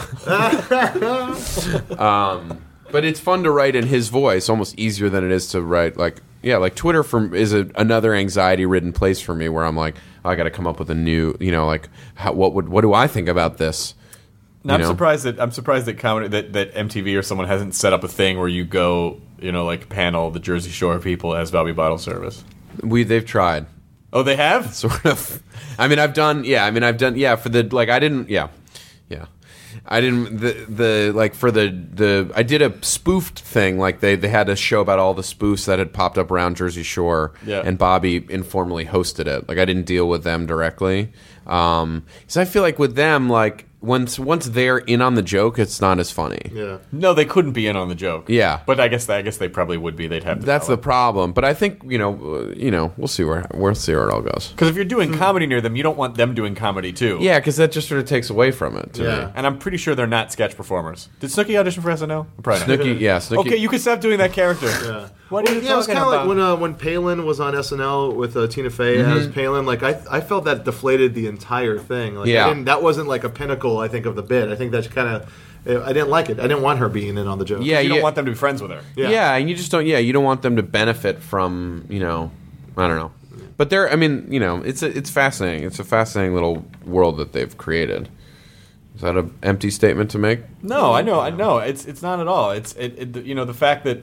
um, but it's fun to write in his voice, almost easier than it is to write like yeah, like Twitter for, is a, another anxiety-ridden place for me where I'm like, oh, I got to come up with a new, you know, like how, what would what do I think about this? Now, I'm know? surprised that I'm surprised that comedy that, that M T V or someone hasn't set up a thing where you go, you know, like panel the Jersey Shore people as Bobby Bottle Service. We they've tried. Oh, they have? Sort of. I mean, I've done. Yeah, I mean, I've done. Yeah, for the like, I didn't. Yeah, yeah. I didn't. The the like for the the. I did a spoofed thing. Like they they had a show about all the spoofs that had popped up around Jersey Shore. Yeah. And Bobby informally hosted it. Like I didn't deal with them directly. Um, because I feel like with them, like. Once once they're in on the joke, it's not as funny. Yeah. No, they couldn't be in on the joke. Yeah. But I guess I guess they probably would be. They'd have. The That's power. the problem. But I think you know, uh, you know, we'll see where we'll see where it all goes. Because if you're doing comedy near them, you don't want them doing comedy too. Yeah, because that just sort of takes away from it. To Yeah. me. And I'm pretty sure they're not sketch performers. Did Snooki audition for S N L? Probably not. Snooki, yeah, Snooki. Okay, you can stop doing that character. Yeah. What are you Yeah, it was talking kind of about? like when uh, when Palin was on S N L with uh, Tina Fey Mm-hmm. as Palin. Like I, I felt that deflated the entire thing. Like, Yeah. I didn't, that wasn't like a pinnacle. I think of the bit. I think that's kind of. I didn't like it. I didn't want her being in on the joke. Yeah, you don't yeah. want them to be friends with her. Yeah. Yeah. and you just don't. Yeah, you don't want them to benefit from. You know, I don't know. But they're. I mean, you know, it's a, it's fascinating. It's a fascinating little world that they've created. Is that an empty statement to make? No, I know, I know. It's it's not at all. It's it, it you know the fact that.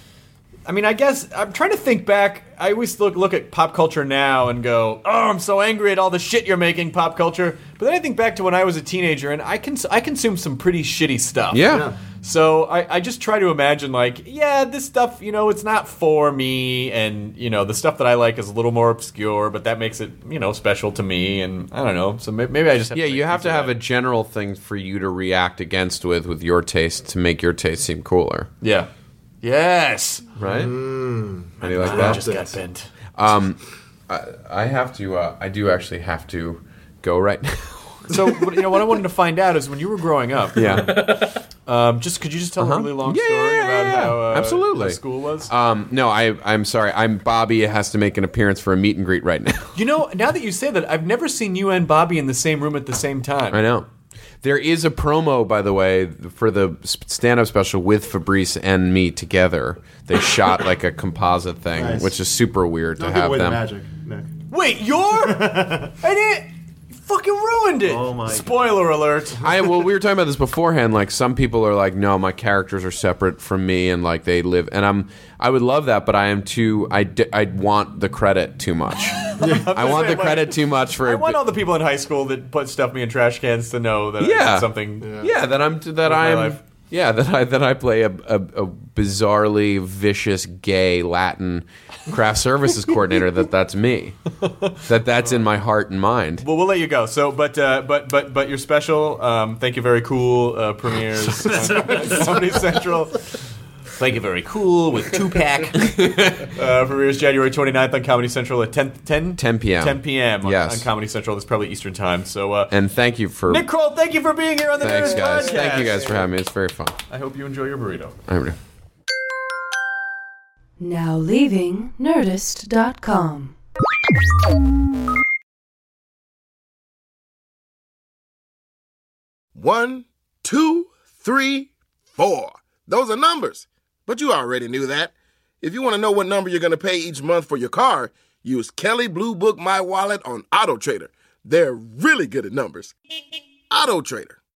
I mean, I guess I'm trying to think back. I always look look at pop culture now and go, "Oh, I'm so angry at all the shit you're making, pop culture." But then I think back to when I was a teenager, and I cons- I consumed some pretty shitty stuff. Yeah. Yeah. So I, I just try to imagine, like, yeah, this stuff, you know, it's not for me, and you know, the stuff that I like is a little more obscure, but that makes it, you know, special to me, and I don't know. So maybe, maybe I just have Yeah, to you have to have a general thing for you to react against with with your taste to make your taste seem cooler, yeah. Yes. right? Mm. How do you like I that? just got bent. Um, I, I have to. Uh, I do actually have to go right now. So, you know, what I wanted to find out is when you were growing up. Yeah. Um, just could you just tell Uh-huh. a really long Yeah, story yeah, about yeah, how uh, absolutely how school was? Um, no, I. I'm sorry. I'm Bobby. Has to make an appearance for a meet and greet right now. You know, now that you say that, I've never seen you and Bobby in the same room at the same time. I know. There is a promo, by the way, for the stand-up special with Fabrice and me together. They shot like a composite thing, Nice. which is super weird Don't to give have away them. the magic, Nick. Wait, you're? I didn't. You fucking ruined it. Oh my Spoiler alert. I well, we were talking about this beforehand. Like some people are like, no, my characters are separate from me, and like they live. And I'm, I would love that, but I am too. I, d- I want the credit too much. I want the saying, like, credit too much for. I want all the people in high school that put stuff me in trash cans to know that I Yeah. did something. Yeah, that I'm that my I'm life. yeah that I that I play a, a, a bizarrely vicious gay Latin craft services coordinator. That that's me. That that's in my heart and mind. Well, we'll let you go. So, but uh, but but but your special, um, thank you, very cool, uh, premieres on Comedy Central. Thank you, very cool with Tupac. uh, premieres January twenty-ninth on Comedy Central at ten, ten? ten p.m. ten p.m. on, Yes. on Comedy Central. That's probably Eastern time. So, uh, And thank you for Nick Kroll, thank you for being here on the thanks Nerdist guys. Podcast. Thank you guys for having me. It's very fun. I hope you enjoy your burrito. I do. Now leaving Nerdist dot com. One, two, three, four. Those are numbers. But you already knew that. If you want to know what number you're going to pay each month for your car, use Kelly Blue Book My Wallet on AutoTrader. They're really good at numbers. AutoTrader.